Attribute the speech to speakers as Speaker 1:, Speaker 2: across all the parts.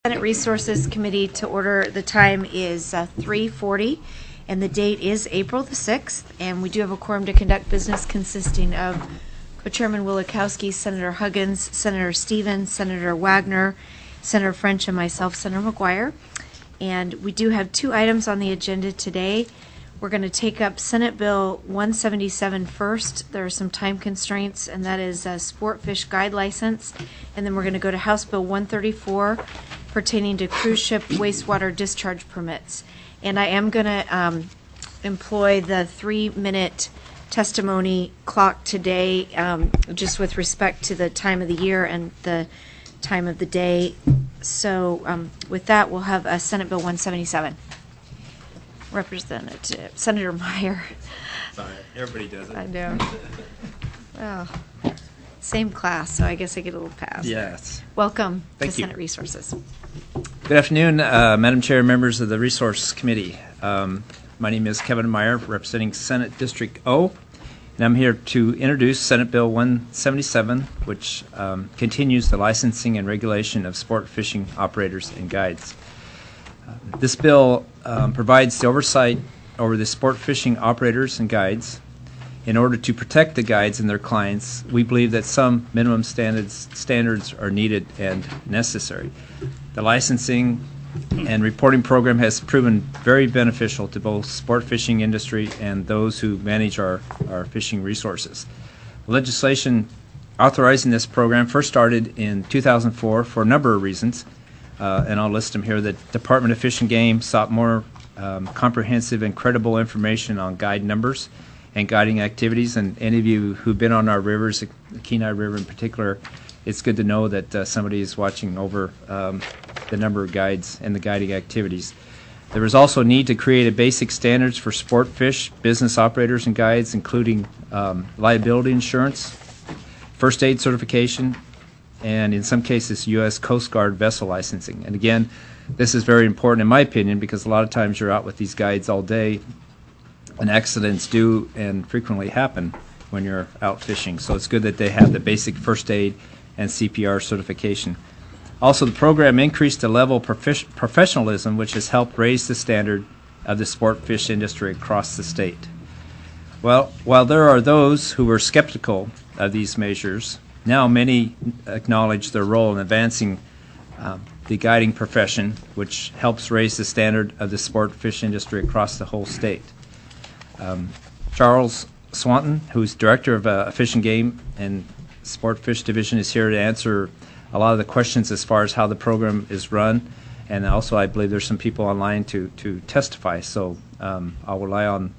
Speaker 1: Senate Resources Committee to order. The time is 3:40 and the date is April the 6th, and we do have a quorum to conduct business consisting of Co-Chairman Wielechowski, Senator Huggins, Senator Stevens, Senator Wagner, Senator French, and myself, Senator McGuire. And we do have two items on the agenda today. We're going to take up Senate Bill 177 first. There are some time constraints, and that is a sport fish guide license. And then we're going to go to House Bill 134 pertaining to cruise ship wastewater discharge permits. And I am going to employ the 3-minute testimony clock today, just with respect to the time of the year and the time of the day. So with that, we'll have Senate Bill 177. Representative Senator Meyer.
Speaker 2: Sorry, everybody does it.
Speaker 1: I know. Well, same class, so I guess I get a little pass.
Speaker 2: Yes.
Speaker 1: Welcome to
Speaker 2: Thank you.
Speaker 1: Senate Resources.
Speaker 2: Good afternoon, Madam Chair, members of the Resource Committee. My name is Kevin Meyer, representing Senate District O, and I'm here to introduce Senate Bill 177, which continues the licensing and regulation of sport fishing operators and guides. This bill provides the oversight over the sport fishing operators and guides. In order to protect the guides and their clients, we believe that some minimum standards are needed and necessary. The licensing and reporting program has proven very beneficial to both sport fishing industry and those who manage our fishing resources. Legislation authorizing this program first started in 2004 for a number of reasons. And I'll list them here. The Department of Fish and Game sought more comprehensive and credible information on guide numbers and guiding activities. And any of you who've been on our rivers, the Kenai River in particular, it's good to know that somebody is watching over the number of guides and the guiding activities. There was also a need to create a basic standards for sport fish business operators and guides, including liability insurance, first aid certification, and in some cases, U.S. Coast Guard vessel licensing. And again, this is very important in my opinion, because a lot of times you're out with these guides all day and accidents do and frequently happen when you're out fishing. So it's good that they have the basic first aid and CPR certification. Also, the program increased the level of professionalism, which has helped raise the standard of the sport fish industry across the state. Well, while there are those who were skeptical of these measures, now many acknowledge their role in advancing the guiding profession, which helps raise the standard of the sport fish industry across the whole state. Charles Swanton, who's Director of Fish and Game and Sport Fish Division, is here to answer a lot of the questions as far as how the program is run. And also, I believe there's some people online to testify. So I'll rely on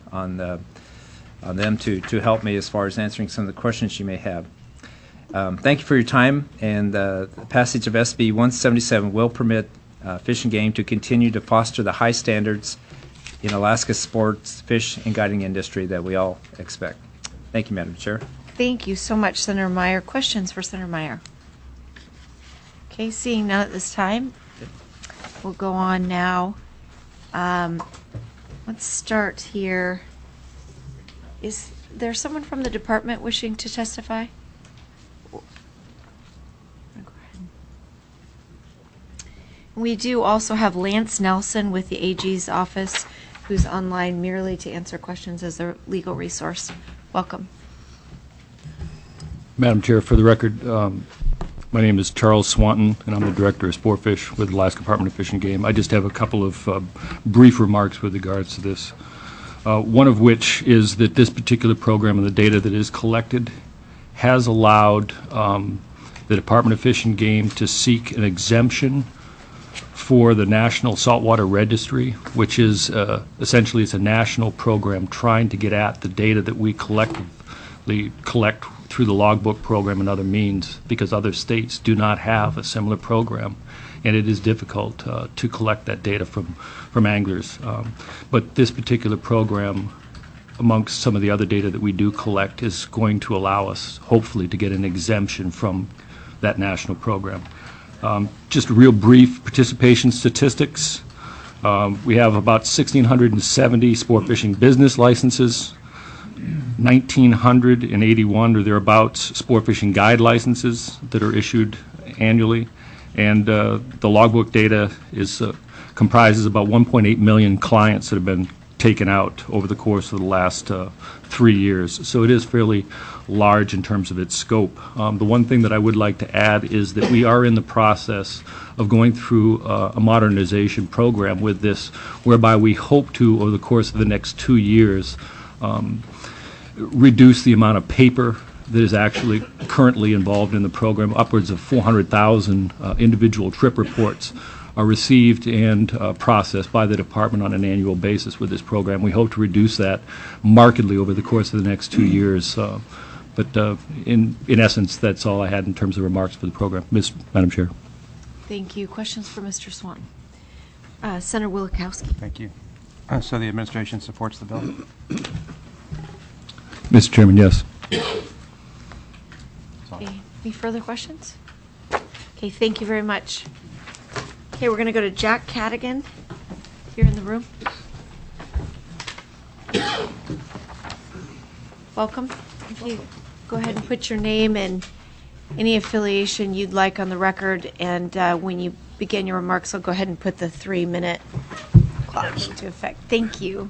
Speaker 2: them to help me as far as answering some of the questions you may have. Thank you for your time, and the passage of SB 177 will permit Fish and Game to continue to foster the high standards in Alaska's sports, fish, and guiding industry that we all expect. Thank you, Madam Chair.
Speaker 1: Thank you so much, Senator Meyer. Questions for Senator Meyer? Okay, seeing none at this time, we'll go on now. Let's start here. Is there someone from the department wishing to testify? We do also have Lance Nelson with the AG's office, who's online merely to answer questions as a legal resource. Welcome.
Speaker 3: Madam Chair, for the record, my name is Charles Swanton, and I'm the Director of Sport Fish with the Alaska Department of Fish and Game. I just have a couple of brief remarks with regards to this. One of which is that this particular program and the data that is collected has allowed the Department of Fish and Game to seek an exemption for the National Saltwater Registry, which is essentially it's a national program trying to get at the data that we collectively collect through the logbook program and other means, because other states do not have a similar program, and it is difficult to collect that data from anglers. But this particular program, amongst some of the other data that we do collect, is going to allow us, hopefully, to get an exemption from that national program. Just real brief participation statistics. We have about 1,670 sport fishing business licenses, 1,981 or thereabouts sport fishing guide licenses that are issued annually, And the logbook data comprises about 1.8 million clients that have been taken out over the course of the last 3 years. So it is fairly large in terms of its scope. The one thing that I would like to add is that we are in the process of going through a modernization program with this, whereby we hope to, over the course of the next 2 years, reduce the amount of paper that is actually currently involved in the program. Upwards of 400,000 individual trip reports are received and processed by the department on an annual basis with this program. We hope to reduce that markedly over the course of the next 2 years. But in essence, that's all I had in terms of remarks for the program. Madam Chair.
Speaker 1: Thank you. Questions for Mr. Swanton? Senator Wielechowski.
Speaker 4: Thank you. So the administration supports the bill?
Speaker 3: Mr. Chairman, yes.
Speaker 1: Okay. Any further questions? Okay, thank you very much. Okay, we're going to go to Jack Cadigan here in the room. Welcome. If you go ahead and put your name and any affiliation you'd like on the record, and when you begin your remarks, I'll go ahead and put the 3-minute clock into effect. Thank you.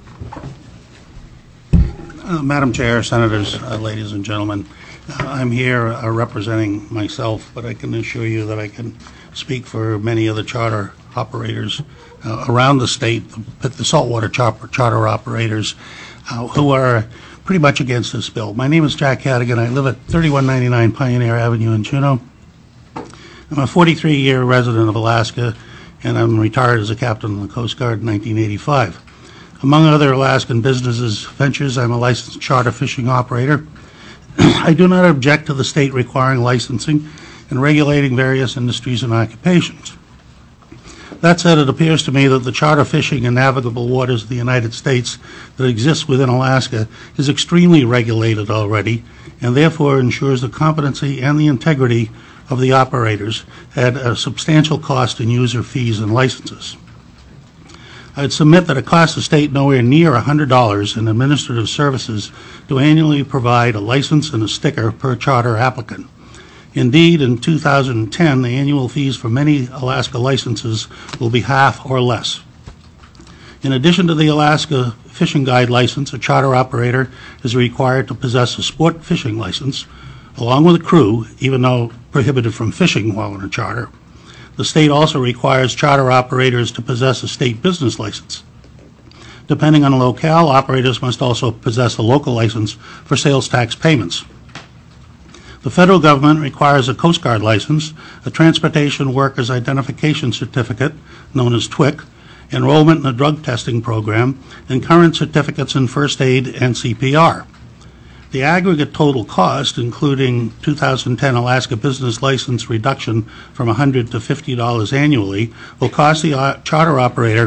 Speaker 5: Madam Chair, Senators, ladies and gentlemen, I'm here representing myself, but I can assure you that I can speak for many of the charter operators around the state, the saltwater charter operators who are pretty much against this bill. My name is Jack Cadigan. I live at 3199 Pioneer Avenue in Juneau. I'm a 43-year resident of Alaska, and I'm retired as a captain in the Coast Guard in 1985. Among other Alaskan businesses ventures, I'm a licensed charter fishing operator. I do not object to the state requiring licensing and regulating various industries and occupations. That said, it appears to me that the charter fishing in navigable waters of the United States that exists within Alaska is extremely regulated already, and therefore ensures the competency and the integrity of the operators at a substantial cost in user fees and licenses. I'd submit that it costs the state nowhere near $100 in administrative services to annually provide a license and a sticker per charter applicant. Indeed, in 2010, the annual fees for many Alaska licenses will be half or less. In addition to the Alaska Fishing Guide license, a charter operator is required to possess a sport fishing license, along with a crew, even though prohibited from fishing while in a charter. The state also requires charter operators to possess a state business license. Depending on the locale, operators must also possess a local license for sales tax payments. The federal government requires a Coast Guard license, a Transportation Workers Identification Certificate, known as TWIC, enrollment in a drug testing program, and current certificates in first aid and CPR. The aggregate total cost, including 2010 Alaska Business License reduction from $100 to $50 annually, will cost the charter operator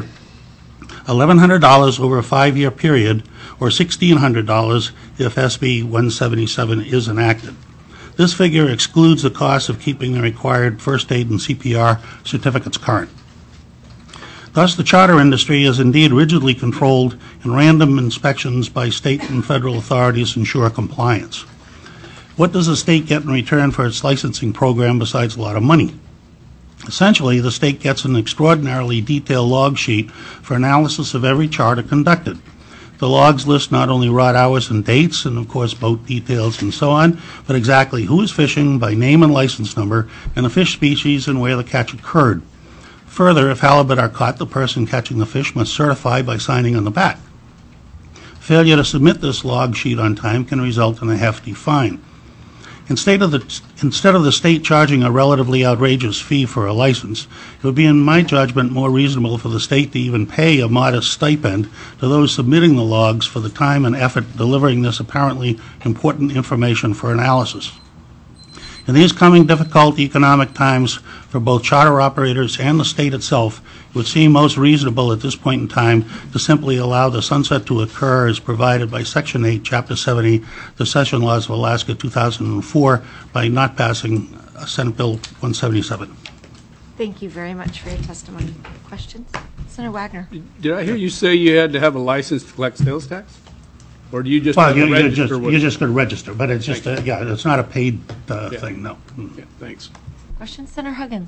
Speaker 5: $1,100 over a 5-year period, or $1,600 if SB 177 is enacted. This figure excludes the cost of keeping the required first aid and CPR certificates current. Thus, the charter industry is indeed rigidly controlled, and random inspections by state and federal authorities ensure compliance. What does the state get in return for its licensing program besides a lot of money? Essentially, the state gets an extraordinarily detailed log sheet for analysis of every charter conducted. The logs list not only rod hours and dates, and of course boat details and so on, but exactly who is fishing by name and license number, and the fish species and where the catch occurred. Further, if halibut are caught, the person catching the fish must certify by signing on the back. Failure to submit this log sheet on time can result in a hefty fine. Instead of the state charging a relatively outrageous fee for a license, it would be, in my judgment, more reasonable for the state to even pay a modest stipend to those submitting the logs for the time and effort delivering this apparently important information for analysis. In these coming difficult economic times for both charter operators and the state itself, it would seem most reasonable at this point in time to simply allow the sunset to occur as provided by Section 8, Chapter 70, the Session Laws of Alaska 2004, by not passing Senate Bill 177.
Speaker 1: Thank you very much for your testimony. Questions? Senator Wagner.
Speaker 6: Did I hear you say you had to have a license to collect sales tax? Or do you just
Speaker 5: Well,
Speaker 6: have to register?
Speaker 5: you're just going to register, but it's just, yeah, it's not a paid thing, no.
Speaker 6: Yeah, thanks.
Speaker 1: Questions? Senator Huggins.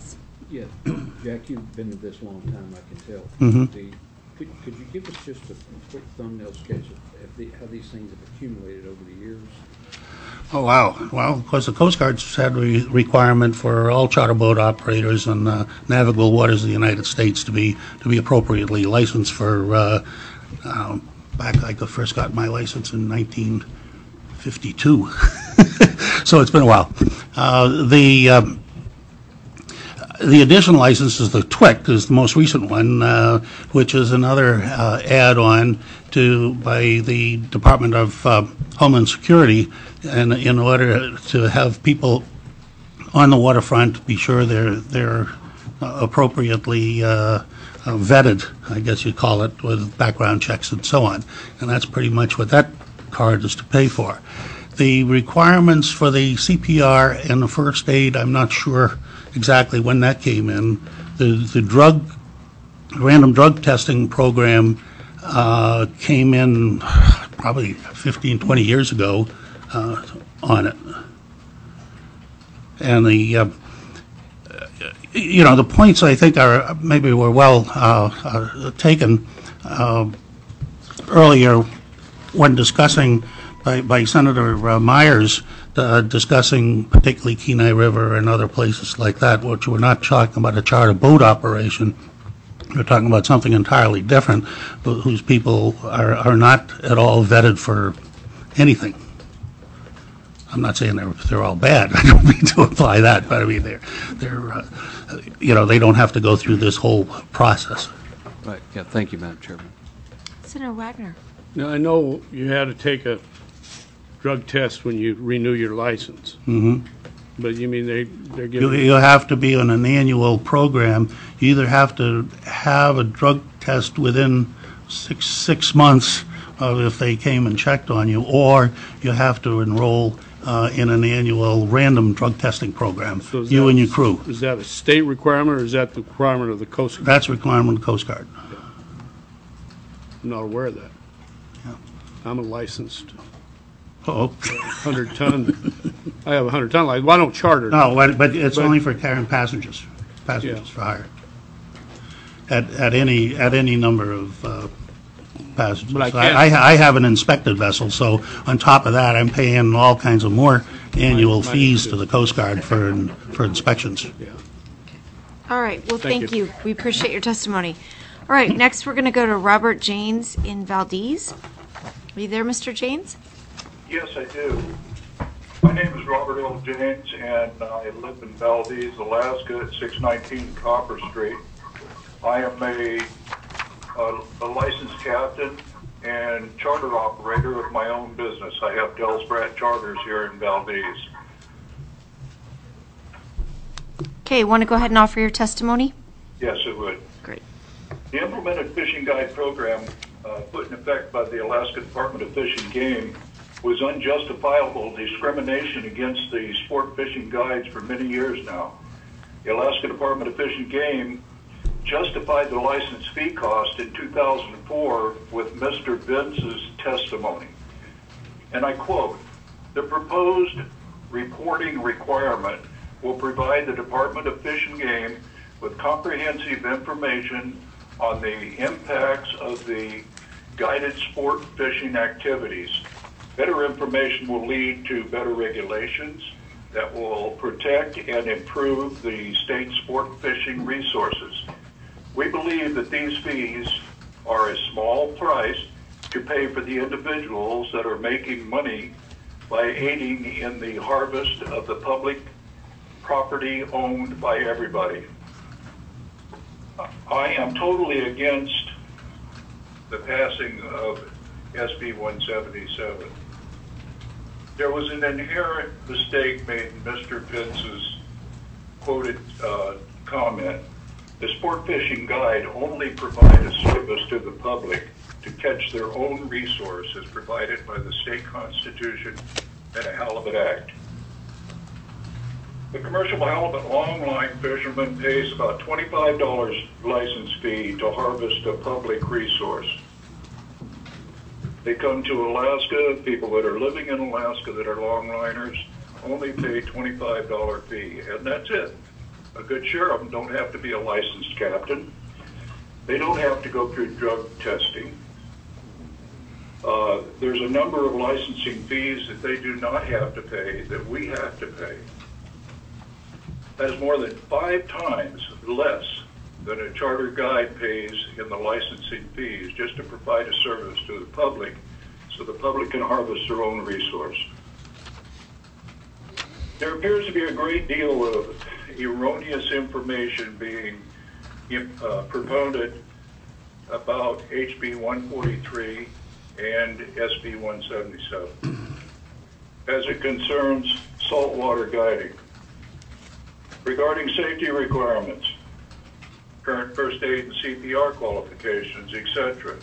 Speaker 7: Yeah, Jack, you've been at this a long time, I can tell.
Speaker 5: Mhm.
Speaker 7: Could you give us just a quick thumbnail sketch of how these things have accumulated over the years?
Speaker 5: Oh, wow. Well, of course, the Coast Guard's had a requirement for all charter boat operators on navigable waters of the United States to be appropriately licensed for, back I first got my license in 1952. So it's been a while. The additional license is the TWIC, is the most recent one, which is another add-on by the Department of Homeland Security, and in order to have people on the waterfront be sure they're appropriately vetted, I guess you'd call it, with background checks and so on. And that's pretty much what that card is to pay for. The requirements for the CPR and the first aid, I'm not sure exactly when that came in. The random drug testing program came in probably 15, 20 years ago on it. And the points I think were well taken earlier when discussing by Senator Myers, discussing particularly Kenai River and other places like that, which we're not talking about a charter boat operation. We're talking about something entirely different, but whose people are not at all vetted for anything. I'm not saying they're all bad. I don't mean to imply that, but I mean they don't have to go through this whole process.
Speaker 8: Right. Yeah. Thank you, Madam Chairman.
Speaker 1: Senator Wagner.
Speaker 6: Now, I know you had to take a drug test when you renew your license.
Speaker 5: Mm-hmm.
Speaker 6: But you mean they're giving...
Speaker 5: You have to be on an annual program. You either have to have a drug test within six months of if they came and checked on you, or you have to enroll in an annual random drug testing program,
Speaker 6: So
Speaker 5: you and your crew.
Speaker 6: Is that a state requirement, or is that the requirement of the Coast Guard?
Speaker 5: That's a requirement of the Coast Guard.
Speaker 6: I'm not aware of that.
Speaker 5: Yeah.
Speaker 6: I'm a licensed
Speaker 5: Oh.
Speaker 6: 100-ton. I have a 100-ton license. Well, I don't charter.
Speaker 5: No, but it's only for carrying passengers
Speaker 6: Yeah.
Speaker 5: for hire. At any number of passengers.
Speaker 6: But I can't-
Speaker 5: I have an inspected vessel, so on top of that, I'm paying all kinds of more annual
Speaker 6: Mine
Speaker 5: fees
Speaker 6: too.
Speaker 5: to the Coast Guard for inspections.
Speaker 6: Yeah.
Speaker 1: All right, well,
Speaker 6: Thank
Speaker 1: thank
Speaker 6: you.
Speaker 1: you. We appreciate your testimony. All right, next we're going to go to Robert Janes in Valdez. Are you there, Mr. Janes?
Speaker 9: Yes, I do. My name is Robert L. James, and I live in Valdez, Alaska, at 619 Copper Street. I am a licensed captain and charter operator of my own business. I have Dellsbrat Charters here in Valdez.
Speaker 1: Okay, want to go ahead and offer your testimony?
Speaker 9: Yes, it would.
Speaker 1: Great.
Speaker 9: The implemented fishing guide program put in effect by the Alaska Department of Fish and Game was unjustifiable discrimination against the sport fishing guides for many years now. The Alaska Department of Fish and Game justified the license fee cost in 2004 with Mr. Vince's testimony. And I quote, "The proposed reporting requirement will provide the Department of Fish and Game with comprehensive information on the impacts of the guided sport fishing activities. Better information will lead to better regulations that will protect and improve the state sport fishing resources. We believe that these fees are a small price to pay for the individuals that are making money by aiding in the harvest of the public property owned by everybody. I am totally against the passing of SB 177. There was an inherent mistake made in Mr. Vince's quoted comment. The sport fishing guide only provide a service to the public to catch their own resource as provided by the state constitution and a Halibut Act. The commercial halibut longline fisherman pays about $25 license fee to harvest a public resource. They come to Alaska, people that are living in Alaska that are longliners only pay $25 fee, and that's it. A good share of them don't have to be a licensed captain. They don't have to go through drug testing. There's a number of licensing fees that they do not have to pay that we have to pay. That is more than 5 times less than a charter guide pays in the licensing fees just to provide a service to the public so the public can harvest their own resource. There appears to be a great deal of erroneous information being promoted about HB 143 and SB 177 as it concerns saltwater guiding. Regarding safety requirements, current first aid and CPR qualifications, etc.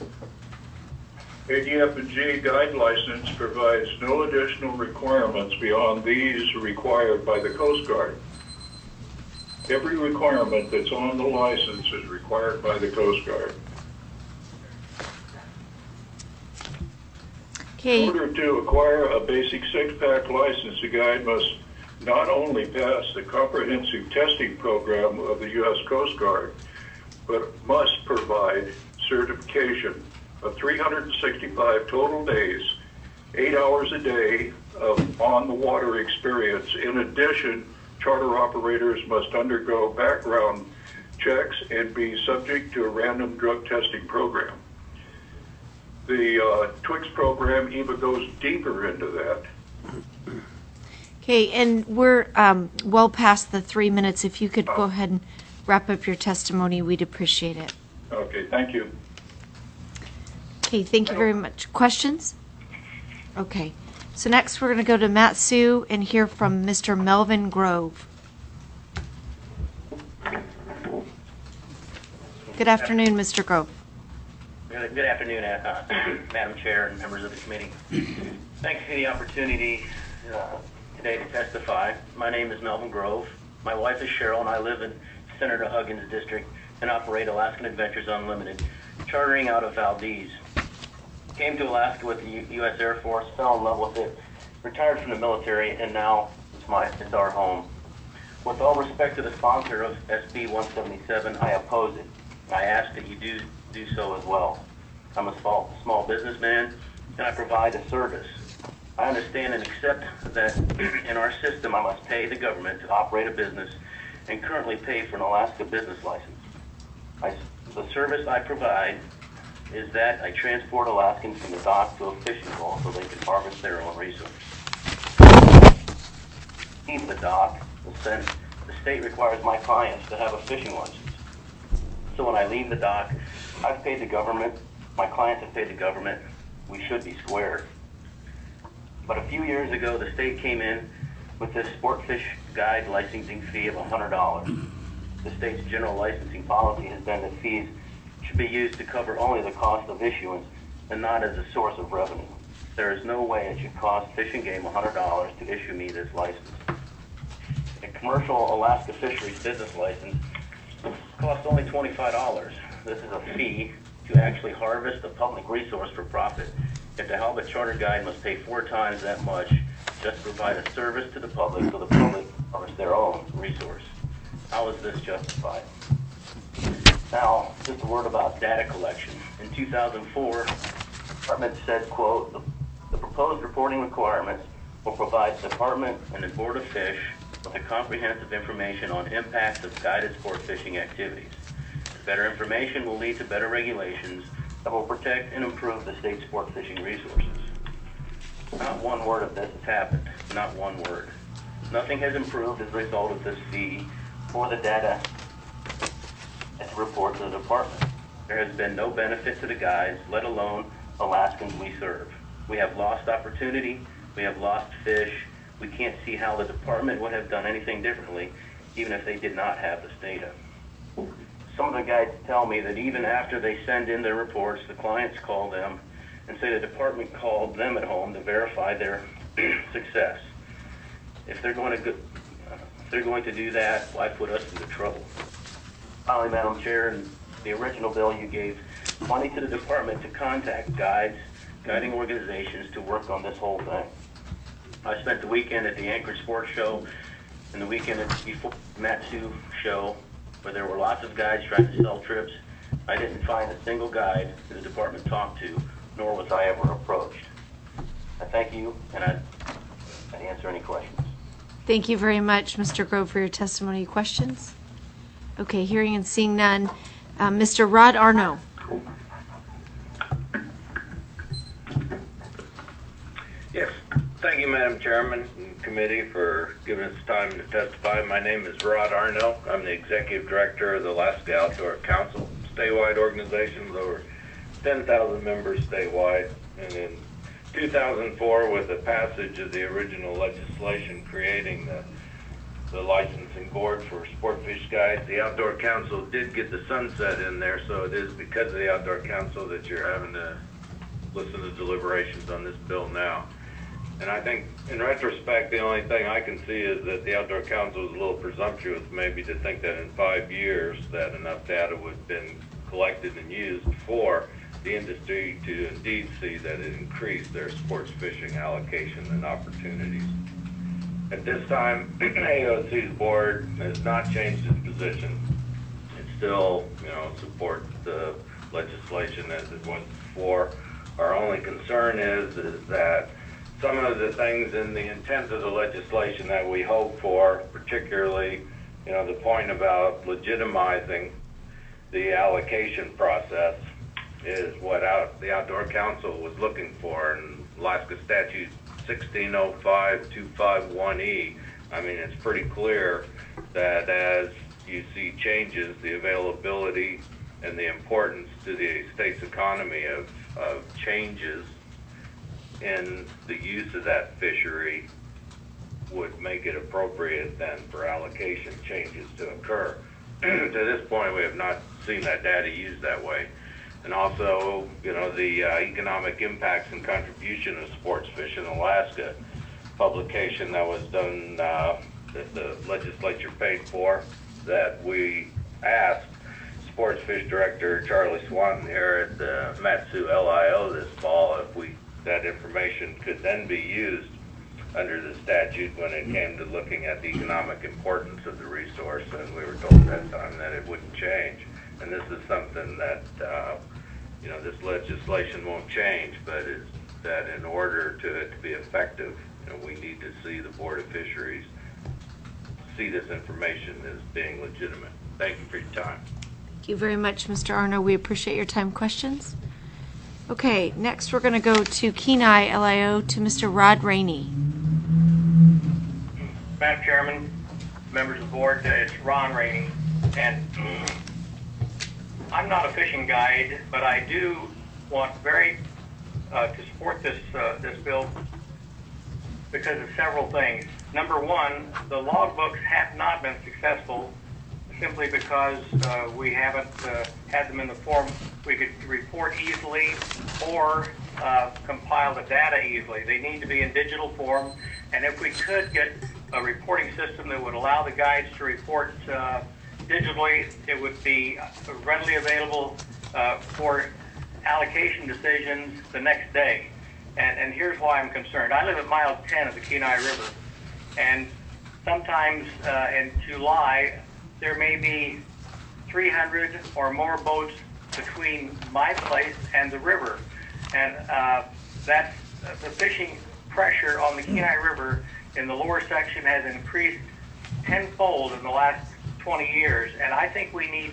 Speaker 9: ADF&G guide license provides no additional requirements beyond these required by the Coast Guard. Every requirement that's on the license is required by the Coast Guard.
Speaker 1: Okay.
Speaker 9: In order to acquire a basic 6-pack license, the guide must not only pass the comprehensive testing program of the U.S. Coast Guard, but must provide certification of 365 total days, 8 hours a day of on-the-water experience. In addition, charter operators must undergo background checks and be subject to a random drug testing program. The TWIX program even goes deeper into that.
Speaker 1: Okay, and we're well past the 3 minutes. If you could go ahead and wrap up your testimony, we'd appreciate it.
Speaker 9: Okay, thank you.
Speaker 1: Okay, thank you very much. Questions? Okay, so next we're going to go to Matt Sue and hear from Mr. Melvin Grove. Good afternoon, Mr. Grove.
Speaker 10: Good afternoon, Madam Chair and members of the committee. Thanks for the opportunity today to testify. My name is Melvin Grove. My wife is Cheryl, and I live in Senator Huggins District and operate Alaskan Adventures Unlimited, chartering out of Valdez. Came to Alaska with the U.S. Air Force, fell in love with it, retired from the military, and now it's our home. With all respect to the sponsor of SB 177, I oppose it. I ask that you do so as well. I'm a small businessman, and I provide a service. I understand and accept that in our system I must pay the government to operate a business and currently pay for an Alaska business license. The service I provide is that I transport Alaskans from the dock to a fishing bowl so they can harvest their own resources. Leave the dock, the state requires my clients to have a fishing license. So when I leave the dock, I've paid the government, my clients have paid the government, we should be squared. But a few years ago, the state came in with this sport fish guide licensing fee of $100. The state's general licensing policy has been that fees should be used to cover only the cost of issuance and not as a source of revenue. There is no way it should cost Fish and Game $100 to issue me this license. A commercial Alaska fisheries business license costs only $25. This is a fee to actually harvest a public resource for profit. If the halibut charter guide must pay 4 times that much just to provide a service to the public so the public harvests their own resource. How is this justified? Now, just a word about data collection. In 2004, the department said, quote, the proposed reporting requirements will provide the department and the Board of Fish with a comprehensive information on impacts of guided sport fishing activities. Better information will lead to better regulations that will protect and improve the state's sport fishing resources. Not one word of this has happened. Not one word. Nothing has improved as a result of this fee or the data at the report to the department. There has been no benefit to the guides, let alone Alaskans we serve. We have lost opportunity. We have lost fish. We can't see how the department would have done anything differently, even if they did not have this data. Some of the guides tell me that even after they send in their reports, the clients call them and say the department called them at home to verify their success. If they're going to do that, why put us into trouble? Finally, Madam Chair, in the original bill you gave money to the department to contact guides, guiding organizations to work on this whole thing. I spent the weekend at the Anchorage Sports Show and the weekend before the Matsu show, where there were lots of guides trying to sell trips. I didn't find a single guide that the department talked to, nor was I ever approached. I thank you, and I'd answer any questions.
Speaker 1: Thank you very much, Mr. Grove, for your testimony. Questions? Okay, hearing and seeing none. Mr. Rod Arno.
Speaker 11: Yes, thank you, Madam Chairman and committee, for giving us time to testify. My name is Rod Arno. I'm the Executive Director of the Alaska Outdoor Council, statewide organization with over 10,000 members statewide. And in 2004, with the passage of the original legislation creating the licensing board for sport fish guides, the Outdoor Council did get the sunset in there, so it is because of the Outdoor Council that you're having to listen to deliberations on this bill now. And I think, in retrospect, the only thing I can see is that the Outdoor Council was a little presumptuous maybe to think that in 5 years that enough data would have been collected and used for the industry to indeed see that it increased their sports fishing allocation and opportunities. At this time, AOC's board has not changed its position. It still, supports the legislation as it was before. Our only concern is that some of the things in the intent of the legislation that we hope for, particularly, the point about legitimizing the allocation process, is what the Outdoor Council was looking for in Alaska Statute 1605-251E. I mean, it's pretty clear that as you see changes, the availability and the importance to the state's economy of changes in the use of that fishery would make it appropriate then for allocation changes to occur. To this point, we have not seen that data used that way. And also, the economic impacts and contribution of sports fish in Alaska publication that was done, that the legislature paid for, that we asked Sports Fish Director Charlie Swanton here at the Matsu LIO this fall if that information could then be used under the statute when it came to looking at the economic importance of the resource, and we were told at that time that it wouldn't change. And this is something that this legislation won't change, but it's that in order to it to be effective, we need to see the Board of Fisheries see this information as being legitimate. Thank you for your time.
Speaker 1: Thank you very much, Mr. Arno. We appreciate your time. Questions? Okay, next we're going to go to Kenai LIO to Mr. Rod Rainey.
Speaker 12: Madam Chairman, members of the board, it's Ron Rainey, and I'm not a fishing guide, but I do want to support this bill because of several things. Number one, the logbooks have not been successful simply because we haven't had them in the form we could report easily or compile the data easily. They need to be in digital form, and if we could get a reporting system that would allow the guides to report digitally, it would be readily available for allocation decisions the next day. And here's why I'm concerned. I live at mile 10 of the Kenai River, and sometimes in July there may be 300 or more boats between my place and the river, and that's the fishing pressure on the Kenai River in the lower section has increased tenfold in the last 20 years, and I think we need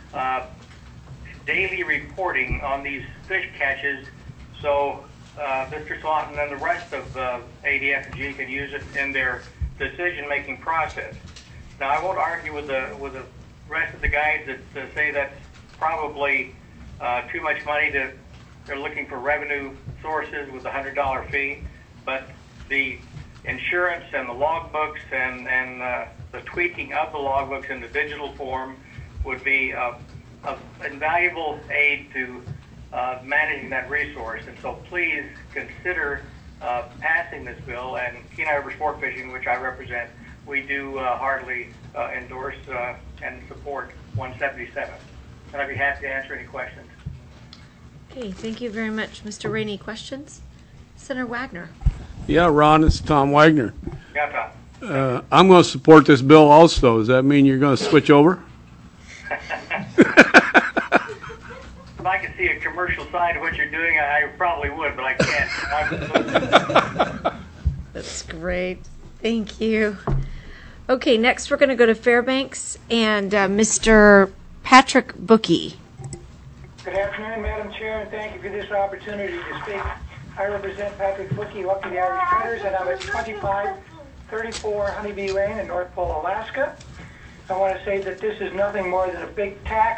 Speaker 12: daily reporting on these fish catches so Mr. Swanton and the rest of ADF&G can use it in their decision-making process. Now, I won't argue with the rest of the guys that say that's probably too much money. They're looking for revenue sources with a $100 fee, but the insurance and the logbooks and the tweaking of the logbooks in the digital form would be an invaluable aid to managing that resource. And so please consider passing this bill, and Kenai River Sport Fishing, which I represent, we do heartily endorse and support 177. And I'd be happy to answer any questions.
Speaker 1: Okay, thank you very much, Mr. Rainey. Questions? Senator Wagner.
Speaker 6: Yeah, Ron, it's Tom Wagner.
Speaker 12: Yeah, Tom.
Speaker 6: I'm going to support this bill also. Does that mean you're going to switch over?
Speaker 12: If I could see a commercial side of what you're doing, I probably would, but I can't.
Speaker 1: That's great. Thank you. Okay, next we're going to go to Fairbanks and Mr. Patrick Bookie.
Speaker 13: Good afternoon, Madam Chair, and thank you for this opportunity to speak. I represent Patrick Bookie, Lucky Irish Traders, and I'm at 2534 Honeybee Lane in North Pole, Alaska. I want to say that this is nothing more than a big tax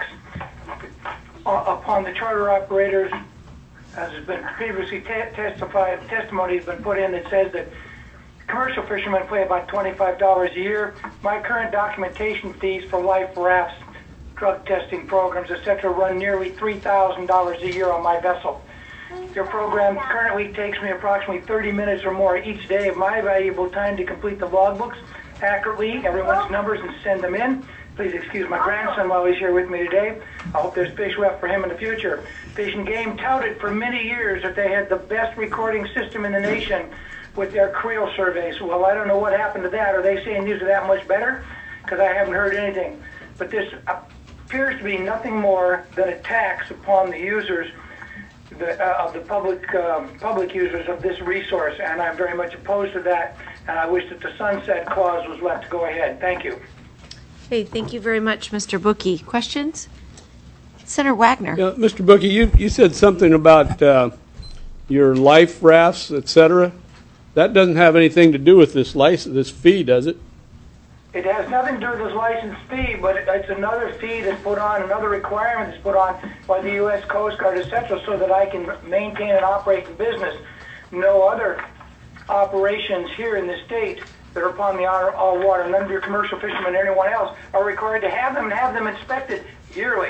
Speaker 13: upon the charter operators, as has been previously testified. Testimony has been put in that says that commercial fishermen pay about $25 a year. My current documentation fees for life rafts, drug testing programs, etc., run nearly $3,000 a year on my vessel. Your program currently takes me approximately 30 minutes or more each day of my valuable time to complete the logbooks accurately, everyone's numbers, and send them in. Please excuse my grandson while he's here with me today. I hope there's fish left for him in the future. Fish and Game touted for many years that they had the best recording system in the nation with their creel surveys. Well, I don't know what happened to that. Are they saying these are that much better? Because I haven't heard anything. But this appears to be nothing more than a tax upon the users of the public users of this resource, and I'm very much opposed to that, and I wish that the sunset clause was left to go ahead. Thank you.
Speaker 1: Hey, thank you very much, Mr. Bookie. Questions? Senator Wagner.
Speaker 6: Yeah, Mr. Bookie, you said something about your life rafts, etc. That doesn't have anything to do with this license, this fee, does it?
Speaker 13: It has nothing to do with this license fee, but it's another fee that's put on, another requirement that's put on by the U.S. Coast Guard, etc., so that I can maintain and operate the business. No other operations here in the state that are upon the all water, none of your commercial fishermen or anyone else are required to have them and have them inspected yearly.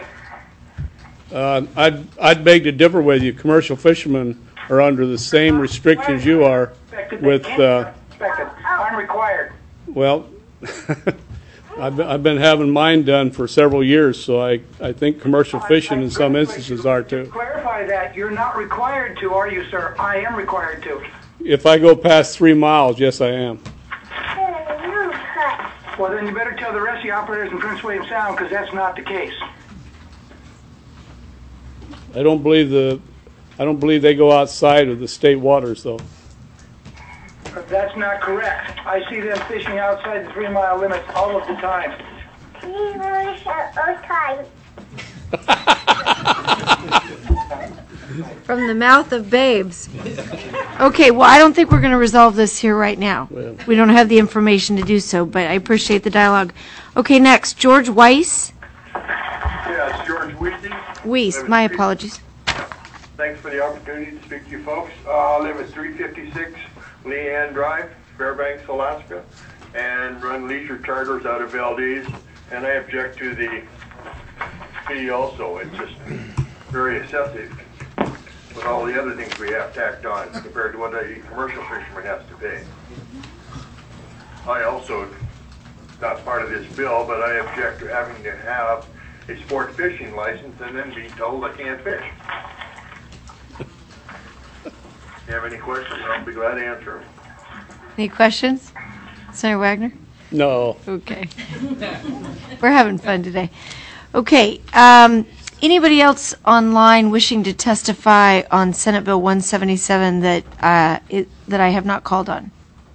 Speaker 6: I'd beg to differ with you. Commercial fishermen are under the same restrictions you are with.
Speaker 13: I'm required.
Speaker 6: Well, I've been having mine done for several years, so I think commercial fishing in some instances are too.
Speaker 13: To clarify that, you're not required to, are you, sir? I am required to.
Speaker 6: If I go past 3 miles, yes, I am.
Speaker 13: Well, then you better tell the rest of the operators in Prince William Sound, because that's not the case.
Speaker 6: I don't believe they go outside of the state waters, though.
Speaker 13: That's not correct. I see them fishing outside the 3-mile limit all of the time.
Speaker 1: From the mouth of babes. Okay, well, I don't think we're going to resolve this here right now.
Speaker 6: Well.
Speaker 1: We don't have the information to do so, but I appreciate the dialogue. Okay, next, George Weiss.
Speaker 14: Yes, George
Speaker 1: Weiss, my apologies.
Speaker 14: Thanks for the opportunity to speak to you folks. I live at 356 Leanne Drive, Fairbanks, Alaska, and run leisure charters out of Valdez, and I object to the fee also. It's just very excessive with all the other things we have tacked on compared to what a commercial fisherman has to pay. I also, not part of this bill, but I object to having to have a sport fishing license and then be told I can't fish. If you have any questions, I'll be glad to answer them.
Speaker 1: Any questions? Senator Wagner?
Speaker 6: No.
Speaker 1: Okay. We're having fun today. Okay. Anybody else online wishing to testify on Senate Bill 177 that that I have not called on?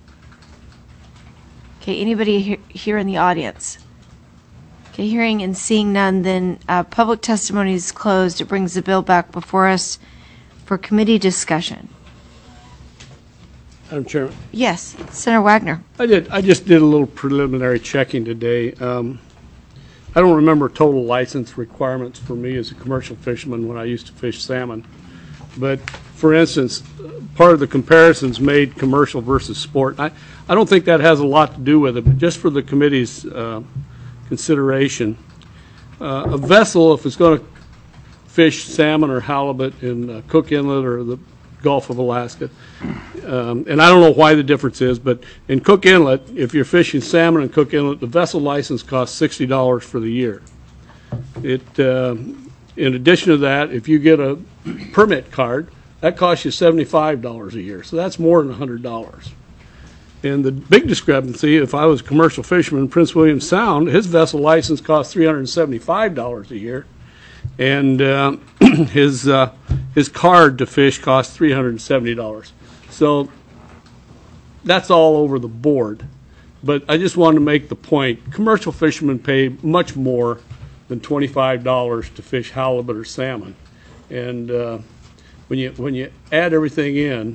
Speaker 1: Okay. Anybody here in the audience? Okay. Hearing and seeing none, then public testimony is closed. It brings the bill back before us for committee discussion.
Speaker 6: Madam Chairman.
Speaker 1: Yes, Senator Wagner.
Speaker 6: I just did a little preliminary checking today. I don't remember total license requirements for me as a commercial fisherman when I used to fish salmon. But for instance, part of the comparisons made commercial versus sport. I don't think that has a lot to do with it, but just for the committee's consideration, a vessel, if it's going to fish salmon or halibut in Cook Inlet or the Gulf of Alaska, and I don't know why the difference is, but in Cook Inlet, if you're fishing salmon in Cook Inlet, the vessel license costs $60 for the year. In addition to that, if you get a permit card, that costs you $75 a year, so that's more than $100. And the big discrepancy, if I was a commercial fisherman in Prince William Sound, his vessel license costs $375 a year, and his card to fish costs $370. So that's all over the board. But I just wanted to make the point, commercial fishermen pay much more than $25 to fish halibut or salmon. And when you add everything in,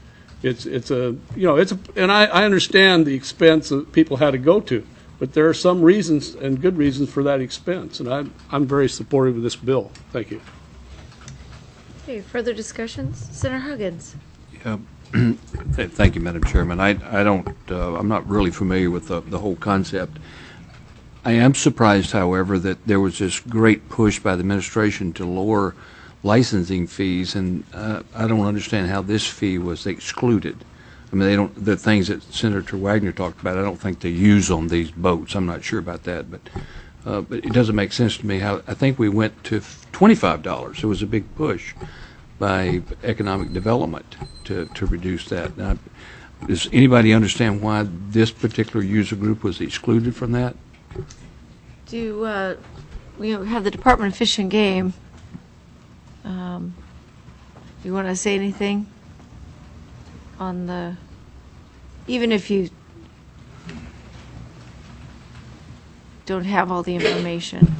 Speaker 6: and I understand the expense that people had to go to, but there are some reasons and good reasons for that expense, and I'm very supportive of this bill. Thank you.
Speaker 1: Okay, further discussions? Senator Huggins.
Speaker 8: Thank you, Madam Chairman. I'm not really familiar with the whole concept. I am surprised, however, that there was this great push by the administration to lower licensing fees, and I don't understand how this fee was excluded. I mean, the things that Senator Wagner talked about, I don't think they use on these boats. I'm not sure about that, but it doesn't make sense to me how, I think we went to $25. It was a big push by economic development to reduce that. Now, does anybody understand why this particular user group was excluded from that?
Speaker 1: Do we have the Department of Fish and Game? You want to say anything on the, even if you don't have all the information?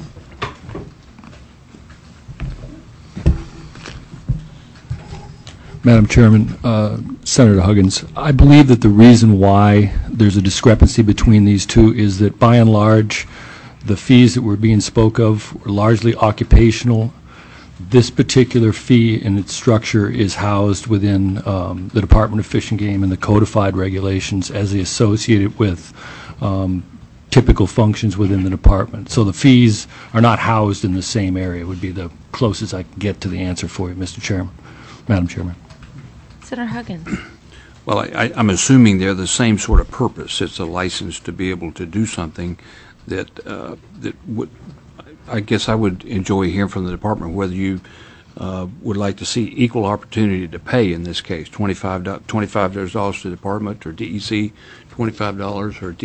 Speaker 3: Madam Chairman, Senator Huggins, I believe that the reason why there's a discrepancy between these two is that by and large, the fees that were being spoke of were largely occupational. This particular fee and its structure is housed within the Department of Fish and Game and the codified regulations as they associated with typical functions within the department. So the fees are not housed in the same area would be the closest I can get to the answer for you, Mr. Chairman, Madam Chairman.
Speaker 1: Senator Huggins.
Speaker 8: Well, I'm assuming they're the same sort of purpose. It's a license to be able to do something that would, I guess I would enjoy hearing from the department whether you would like to see equal opportunity to pay in this case, $25 to the department, or DEC $25, or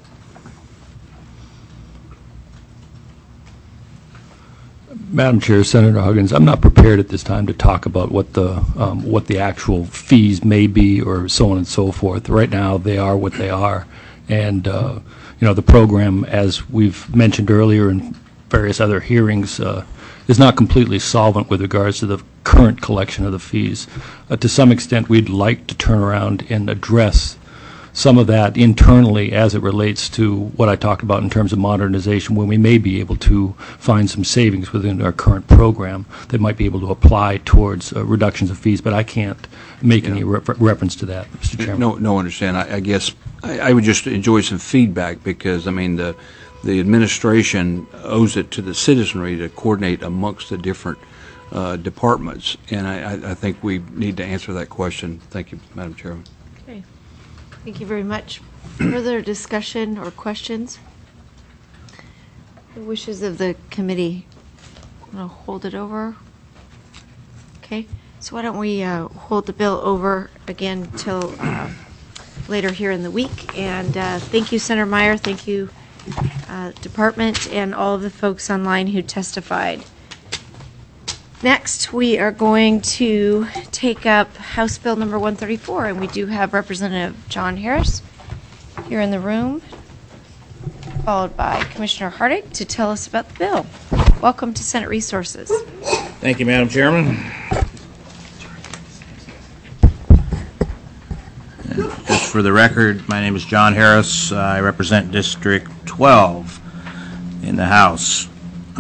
Speaker 3: Madam Chair, Senator Huggins, I'm not prepared at this time to talk about what the actual fees may be or so on and so forth. Right now, they are what they are, and the program, as we've mentioned earlier in various other hearings, is not completely solvent with regards to the current collection of the fees. To some extent, we'd like to turn around and address some of that internally as it relates to what I talked about in terms of modernization, when we may be able to find some savings within our current program that might be able to apply towards reductions of fees, but I can't make any reference to that, Mr. Chairman.
Speaker 8: No, understand. I guess I would just enjoy some feedback, because, I mean, the administration owes it to the citizenry to coordinate amongst the different departments, and I think we need to answer that question. Thank you, Madam Chairman.
Speaker 1: Okay. Thank you very much. Further discussion or questions? The wishes of the committee. I'm going to hold it over. Okay. So why don't we hold the bill over again till later here in the week. And thank you, Senator Meyer. Thank you, Department, and all of the folks online who testified. Next, we are going to take up House Bill number 134, and we do have Representative John Harris here in the room, followed by Commissioner Hardig to tell us about the bill. Welcome to Senate Resources.
Speaker 15: Thank you, Madam Chairman. Just for the record, my name is John Harris. I represent District 12 in the House.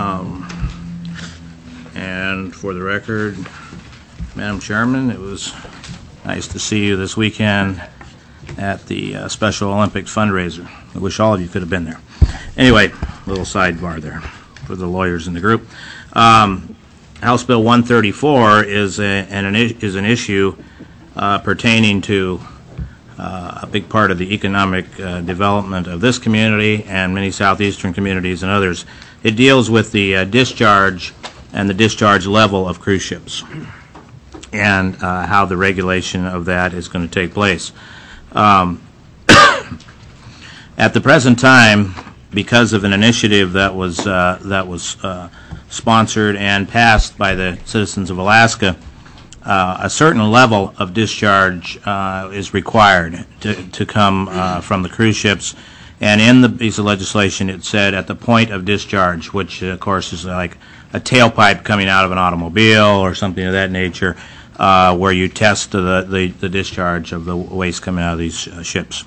Speaker 15: And for the record, Madam Chairman, it was nice to see you this weekend at the Special Olympics fundraiser. I wish all of you could have been there. Anyway, little sidebar there for the lawyers in the group. House Bill 134 is an issue pertaining to a big part of the economic development of this community and many southeastern communities and others. It deals with the discharge and the discharge level of cruise ships and how the regulation of that is going to take place. At the present time, because of an initiative that was sponsored and passed by the citizens of Alaska, a certain level of discharge is required to come from the cruise ships. And in the piece of legislation, it said at the point of discharge, which of course is like a tailpipe coming out of an automobile or something of that nature, where you test the discharge of the waste coming out of these ships.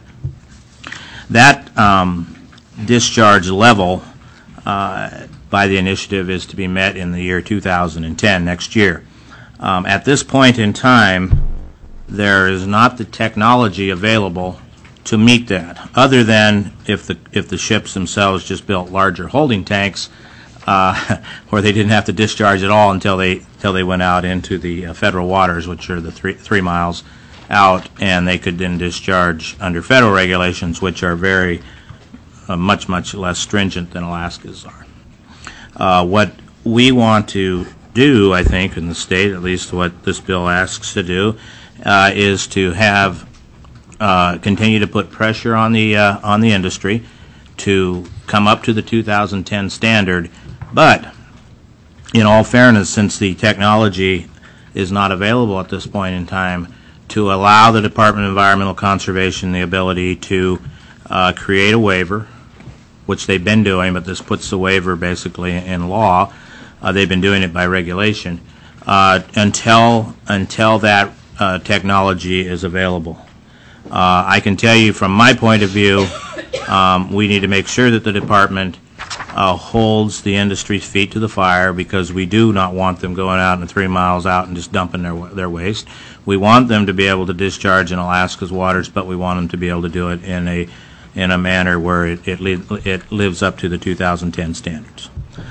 Speaker 15: That discharge level by the initiative is to be met in the year 2010, next year. At this point in time, there is not the technology available to meet that, other than if the ships themselves just built larger holding tanks where they didn't have to discharge at all until they went out into the federal waters, which are the 3 miles out, and they could then discharge under federal regulations, which are very much less stringent than Alaska's are. What we want to do, I think, in the state, at least what this bill asks to do, is to have continue to put pressure on the industry to come up to the 2010 standard. But in all fairness, since the technology is not available at this point in time, to allow the Department of Environmental Conservation the ability to create a waiver, which they've been doing, but this puts the waiver basically in law. They've been doing it by regulation until that technology is available. I can tell you from my point of view, we need to make sure that the department holds the industry's feet to the fire, because we do not want them going out in 3 miles out and just dumping their waste. We want them to be able to discharge in Alaska's waters, but we want them to be able to do it in a manner where it lives up to the 2010 standards.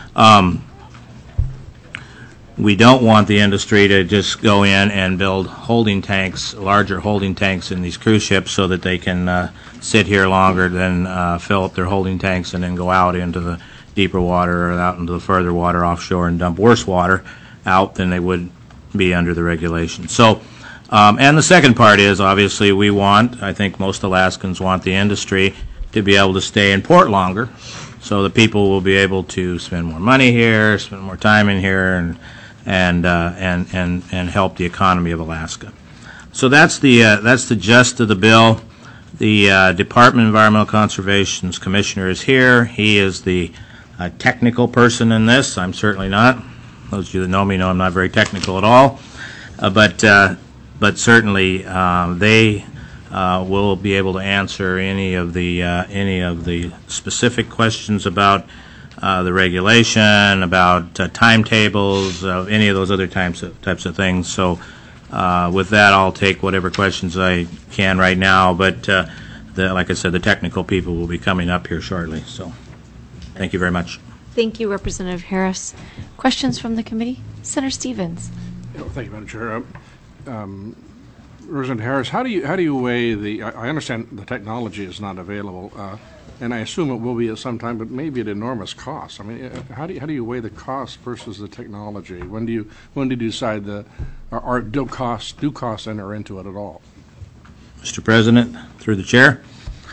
Speaker 15: We don't want the industry to just go in and build holding tanks, larger holding tanks in these cruise ships, so that they can sit here longer than fill up their holding tanks and then go out into the deeper water or out into the further water offshore and dump worse water out than they would be under the regulations. So, and the second part is, obviously, I think most Alaskans want the industry to be able to stay in port longer, so that people will be able to spend more money here, spend more time in here, and help the economy of Alaska. So that's the gist of the bill. The Department of Environmental Conservation's commissioner is here. He is the technical person in this. I'm certainly not. Those of you that know me know I'm not very technical at all. But certainly they will be able to answer any of the specific questions about the regulation, about timetables, any of those other types of things. So with that, I'll take whatever questions I can right now. But like I said, the technical people will be coming up here shortly. So thank you very much.
Speaker 1: Thank you, Representative Harris. Questions from the committee? Senator Stevens.
Speaker 16: Thank you, Madam Chair. Representative Harris, how do you weigh I understand the technology is not available, and I assume it will be at some time, but maybe at enormous cost. I mean, how do you weigh the cost versus the technology? When do you decide do costs enter into it at all?
Speaker 15: Mr. President, through the chair,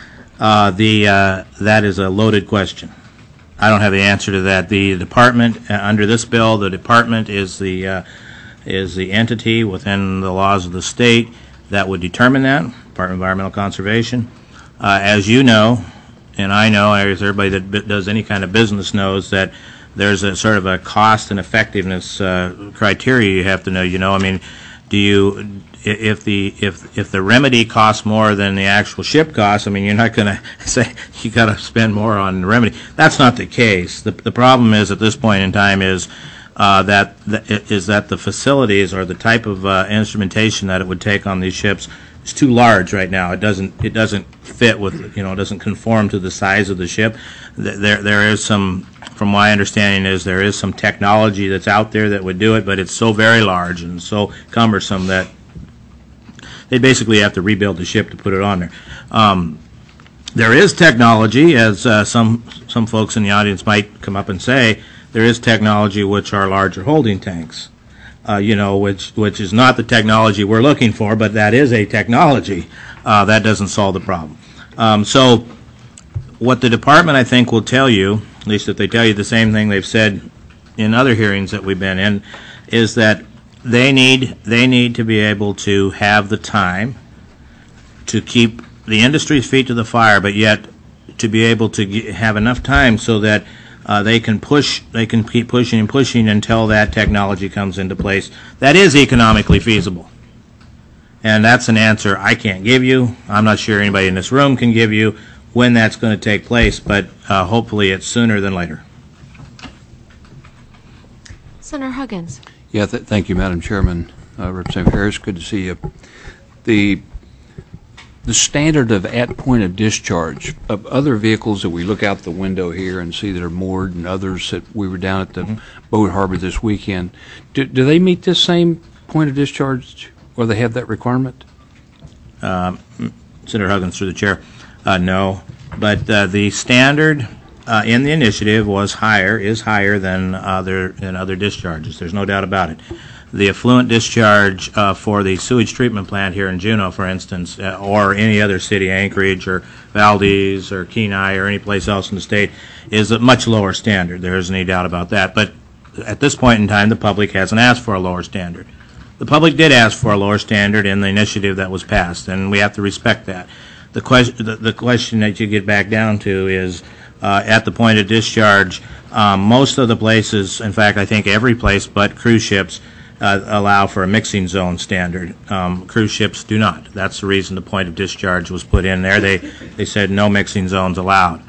Speaker 15: that is a loaded question. I don't have the answer to that. The department, under this bill, the department is the entity within the laws of the state that would determine that, Department of Environmental Conservation. As you know, and I know, as everybody that does any kind of business knows, that there's a sort of a cost and effectiveness criteria you have to know. I mean, if the remedy costs more than the actual ship costs, I mean, you're not going to say you got to spend more on the remedy. That's not the case. The problem is, at this point in time, is that the facilities or the type of instrumentation that it would take on these ships is too large right now. It doesn't fit with, it doesn't conform to the size of the ship. There is some, from my understanding, there is some technology that's out there that would do it, but it's so very large and so cumbersome that they basically have to rebuild the ship to put it on there. There is technology, as some folks in the audience might come up and say. There is technology which are larger holding tanks, which is not the technology we're looking for, but that is a technology that doesn't solve the problem. So What the department, I think, will tell you, at least if they tell you the same thing they've said in other hearings that we've been in, is that they need to be able to have the time to keep the industry's feet to the fire, but yet to be able to have enough time so that they can keep pushing and pushing until that technology comes into place that is economically feasible. And that's an answer I can't give you. I'm not sure anybody in this room can give you when that's going to take place, but hopefully it's sooner than later.
Speaker 1: Senator Huggins.
Speaker 8: Yeah, thank you, Madam Chairman. Representative Harris, good to see you. The standard of at point of discharge of other vehicles that we look out the window here and see that are moored, and others that we were down at the boat harbor this weekend, do they meet this same point of discharge, or they have that requirement?
Speaker 15: Senator Huggins, through the chair, no. But the standard in the initiative is higher than other discharges. There's no doubt about it. The effluent discharge for the sewage treatment plant here in Juneau, for instance, or any other city, Anchorage or Valdez or Kenai or any place else in the state, is a much lower standard. There isn't any doubt about that. But at this point in time, the public hasn't asked for a lower standard. The public did ask for a lower standard in the initiative that was passed, and we have to respect that. The question that you get back down to is at the point of discharge, most of the places, in fact, I think every place but cruise ships, allow for a mixing zone standard. Cruise ships do not. That's the reason the point of discharge was put in there. They said no mixing zones allowed.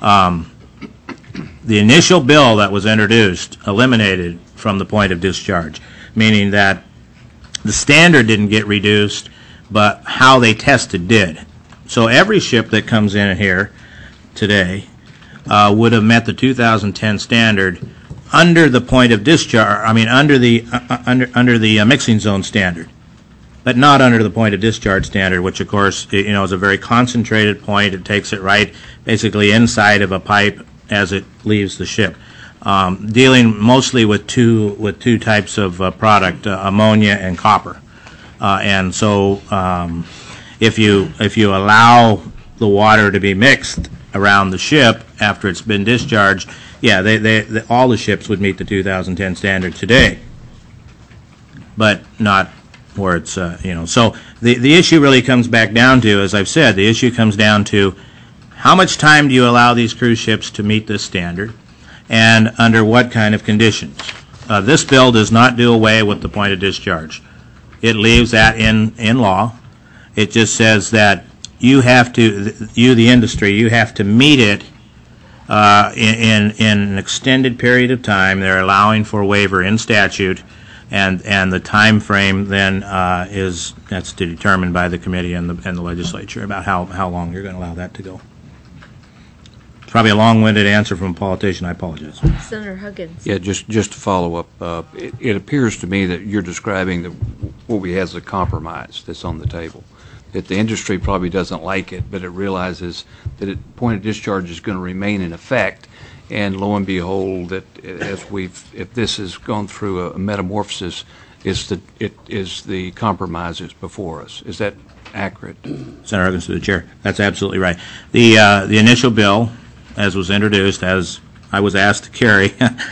Speaker 15: The initial bill that was introduced eliminated from the point of discharge, meaning that the standard didn't get reduced, but how they tested did. So every ship that comes in here today would have met the 2010 standard under the point of discharge. I mean, under the mixing zone standard, but not under the point of discharge standard, which of course is a very concentrated point. It takes it right, basically inside of a pipe as it leaves the ship. Dealing mostly with two types of product, ammonia and copper, and so if you allow the water to be mixed around the ship after it's been discharged, yeah, all the ships would meet the 2010 standard today, but not where it's So the issue really comes back down to, as I've said, the issue comes down to how much time do you allow these cruise ships to meet this standard, and under what kind of conditions. This bill does not do away with the point of discharge. It leaves that in law. It just says that you have to, the industry, you have to meet it in an extended period of time. They're allowing for a waiver in statute, and the time frame then that's determined by the committee and the legislature about how long you're going to allow that to go. Probably a long-winded answer from a politician. I apologize.
Speaker 1: Senator Huggins.
Speaker 8: Yeah, just to follow up, it appears to me that you're describing what we have as a compromise that's on the table. That the industry probably doesn't like it, but it realizes that the point of discharge is going to remain in effect, and lo and behold, that if this has gone through a metamorphosis, it is the compromises before us. Is that accurate?
Speaker 15: Senator Huggins, to the chair. That's absolutely right. The initial bill, as was introduced, as I was asked to carry,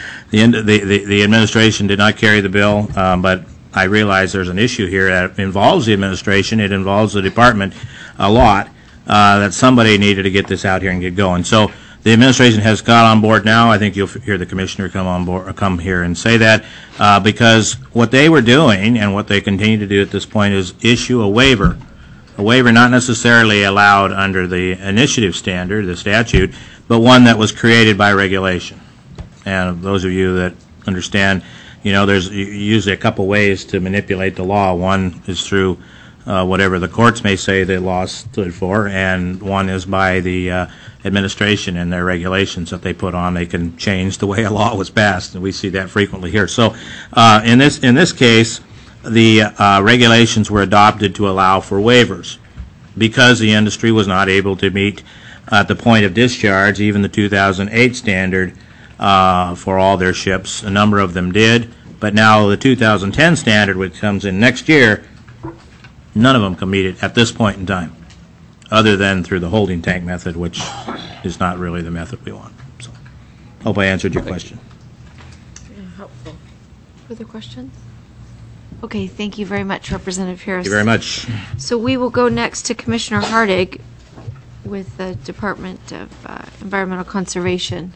Speaker 15: the administration did not carry the bill, but I realize there's an issue here that involves the administration. It involves the department a lot, that somebody needed to get this out here and get going. So the administration has got on board now. I think you'll hear the commissioner come here and say that, because what they were doing and what they continue to do at this point is issue a waiver not necessarily allowed under the initiative standard, the statute, but one that was created by regulation. And those of you that understand, there's usually a couple ways to manipulate the law. One is through whatever the courts may say the law stood for, and one is by the administration and their regulations that they put on. They can change the way a law was passed, and we see that frequently here. So in this case, the regulations were adopted to allow for waivers because the industry was not able to meet at the point of discharge, even the 2008 standard for all their ships. A number of them did, but now the 2010 standard, which comes in next year, none of them can meet it at this point in time, other than through the holding tank method, which is not really the method we want. So, hope I answered your question.
Speaker 1: Helpful. Further questions? Okay, thank you very much, Representative Harris.
Speaker 15: Thank you very much.
Speaker 1: So we will go next to Commissioner Hardig with the Department of Environmental Conservation.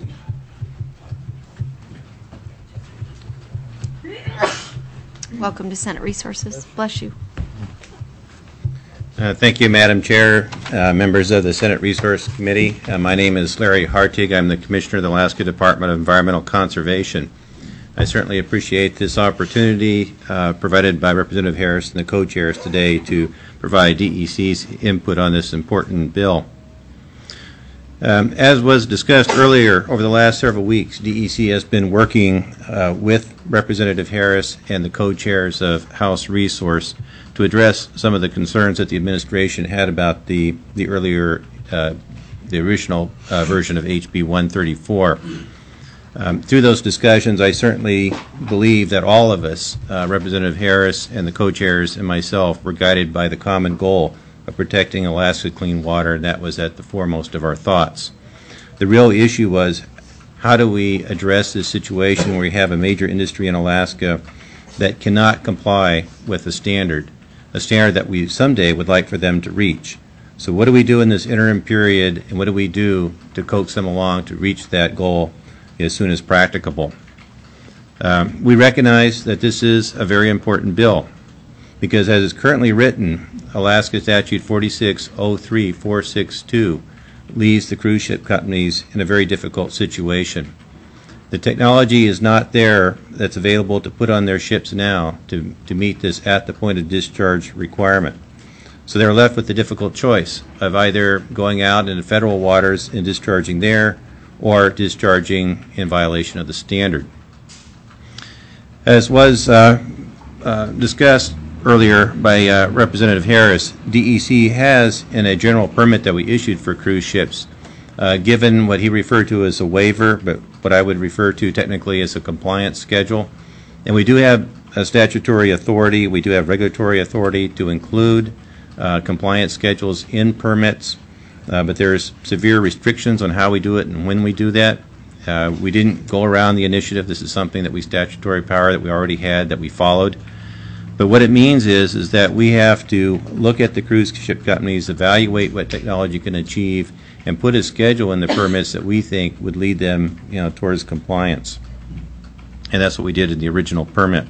Speaker 1: Welcome to Senate Resources. Bless you.
Speaker 17: Thank you, Madam Chair, members of the Senate Resource Committee. My name is Larry Hartig. I'm the Commissioner of the Alaska Department of Environmental Conservation. I certainly appreciate this opportunity provided by Representative Harris and the co-chairs today to provide DEC's input on this important bill. As was discussed earlier, over the last several weeks, DEC has been working with Representative Harris and the co-chairs of House Resource to address some of the concerns that the administration had about the original version of HB 134. Through those discussions, I certainly believe that all of us, Representative Harris and the co-chairs and myself, were guided by the common goal of protecting Alaska clean water, and that was at the foremost of our thoughts. The real issue was, how do we address this situation where we have a major industry in Alaska that cannot comply with a standard that we someday would like for them to reach. So what do we do in this interim period, and what do we do to coax them along to reach that goal as soon as practicable? We recognize that this is a very important bill, because as it's currently written, Alaska Statute 4603462 leaves the cruise ship companies in a very difficult situation. The technology is not there that's available to put on their ships now to meet this at the point of discharge requirement. So they're left with the difficult choice of either going out into federal waters and discharging there, or discharging in violation of the standard. As was discussed earlier by Representative Harris, DEC has, in a general permit that we issued for cruise ships, given what he referred to as a waiver, but what I would refer to technically as a compliance schedule. And we do have a statutory authority, we do have regulatory authority to include compliance schedules in permits, but there's severe restrictions on how we do it and when we do that. We didn't go around the initiative. This is something that we statutory power that we already had, that we followed. But what it means is that we have to look at the cruise ship companies, evaluate what technology can achieve, and put a schedule in the permits that we think would lead them, towards compliance. And that's what we did in the original permit.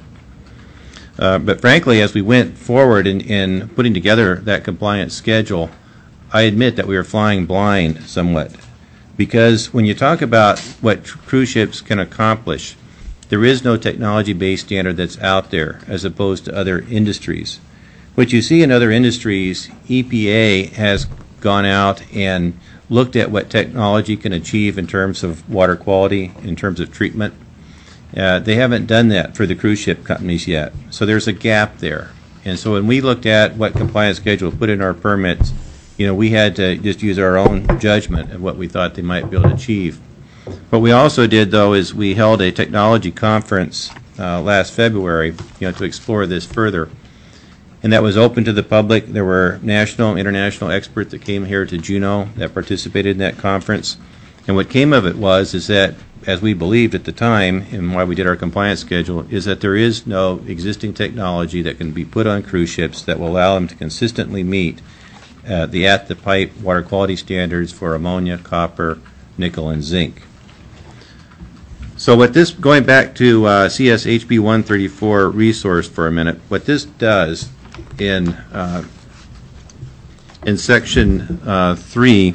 Speaker 17: But frankly, as we went forward in putting together that compliance schedule, I admit that we were flying blind somewhat. Because when you talk about what cruise ships can accomplish, there is no technology-based standard that's out there as opposed to other industries. What you see in other industries, EPA has gone out and looked at what technology can achieve in terms of water quality, in terms of treatment. They haven't done that for the cruise ship companies yet. So there's a gap there. And so when we looked at what compliance schedule put in our permits, we had to just use our own judgment of what we thought they might be able to achieve. What we also did, though, is we held a technology conference last February, to explore this further. And that was open to the public. There were national and international experts that came here to Juneau that participated in that conference. And what came of it is that, as we believed at the time, and why we did our compliance schedule, is that there is no existing technology that can be put on cruise ships that will allow them to consistently meet the at-the-pipe water quality standards for ammonia, copper, nickel, and zinc. So what this, going back to CSHB 134 resource for a minute, what this does in section 3,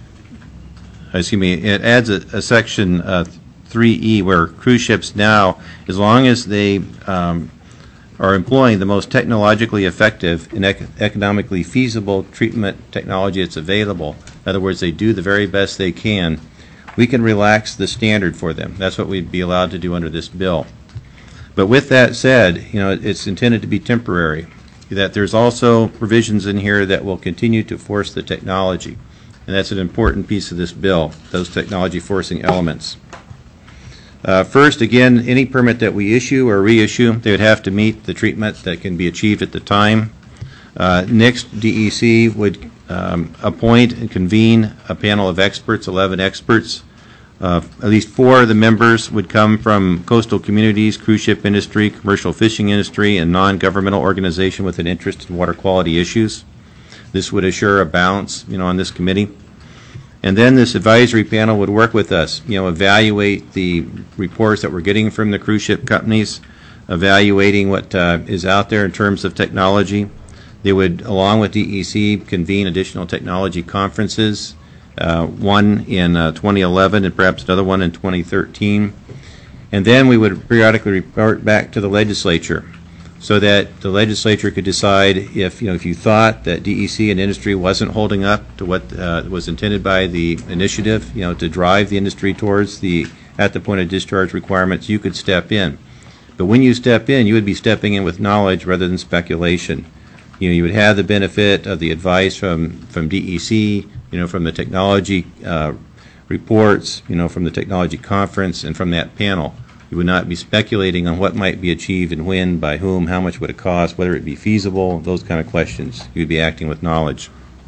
Speaker 17: it adds a section 3E where cruise ships now, as long as they are employing the most technologically effective and economically feasible treatment technology that's available, in other words, they do the very best they can, we can relax the standard for them. That's what we'd be allowed to do under this bill. But with that said, it's intended to be temporary, that there's also provisions in here that will continue to force the technology. And that's an important piece of this bill, those technology forcing elements. First, again, any permit that we issue or reissue, they would have to meet the treatment that can be achieved at the time. Next, DEC would appoint and convene a panel of experts, 11 experts. At least 4 of the members would come from coastal communities, cruise ship industry, commercial fishing industry, and non-governmental organization with an interest in water quality issues. This would assure a balance, on this committee. And then this advisory panel would work with us, evaluate the reports that we're getting from the cruise ship companies, evaluating what is out there in terms of technology. They would, along with DEC, convene additional technology conferences, one in 2011 and perhaps another one in 2013. And then we would periodically report back to the legislature so that the legislature could decide if you thought that DEC and industry wasn't holding up to what was intended by the initiative, to drive the industry towards the at the point of discharge requirements, you could step in. But when you step in, you would be stepping in with knowledge rather than speculation. You would have the benefit of the advice from DEC, from the technology reports, from the technology conference, and from that panel. You would not be speculating on what might be achieved and when, by whom, how much would it cost, whether it be feasible, those kind of questions. You would be acting with knowledge.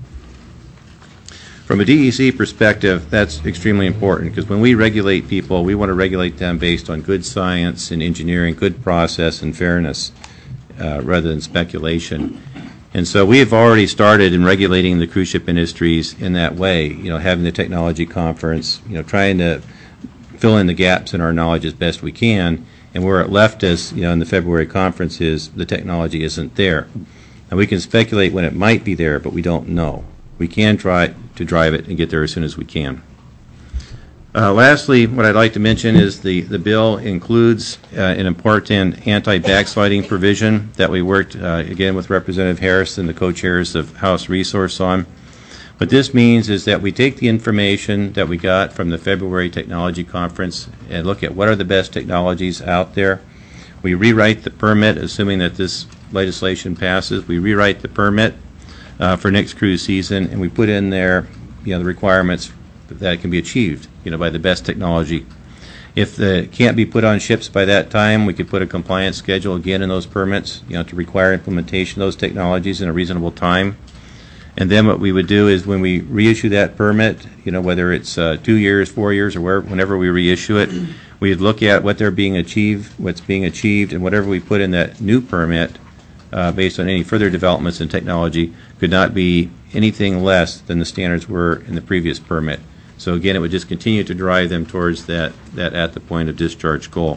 Speaker 17: From a DEC perspective, that's extremely important because when we regulate people, we want to regulate them based on good science and engineering, good process and fairness rather than speculation. And so we have already started in regulating the cruise ship industries in that way, having the technology conference, trying to fill in the gaps in our knowledge as best we can. And where it left us, in the February conference is the technology isn't there. And we can speculate when it might be there, but we don't know. We can try to drive it and get there as soon as we can. Lastly, what I'd like to mention is the bill includes an important anti-backsliding provision that we worked, again, with Representative Harris and the co-chairs of House Resource on. What this means is that we take the information that we got from the February Technology Conference and look at what are the best technologies out there. We rewrite the permit, assuming that this legislation passes. We rewrite the permit for next cruise season, and we put in there, the requirements that can be achieved, by the best technology. If it can't be put on ships by that time, we could put a compliance schedule again in those permits, to require implementation of those technologies in a reasonable time. And then what we would do is when we reissue that permit, whether it's 2 years, 4 years, or whenever we reissue it, we'd look at what's being achieved, and whatever we put in that new permit, based on any further developments in technology, could not be anything less than the standards were in the previous permit. So again, it would just continue to drive them towards that at the point of discharge goal.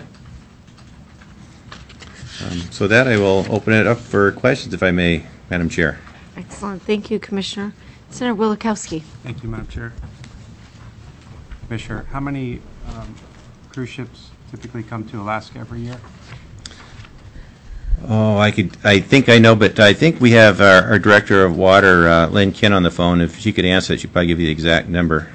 Speaker 17: So that I will open it up for questions, if I may, Madam Chair.
Speaker 1: Excellent. Thank you, Commissioner. Senator Wielechowski.
Speaker 4: Thank you, Madam Chair. Commissioner, how many cruise ships typically come to Alaska every year?
Speaker 17: Oh, I think I know, but I think we have our Director of Water, Lynn Kent, on the phone. If she could answer it, she'd probably give you the exact number.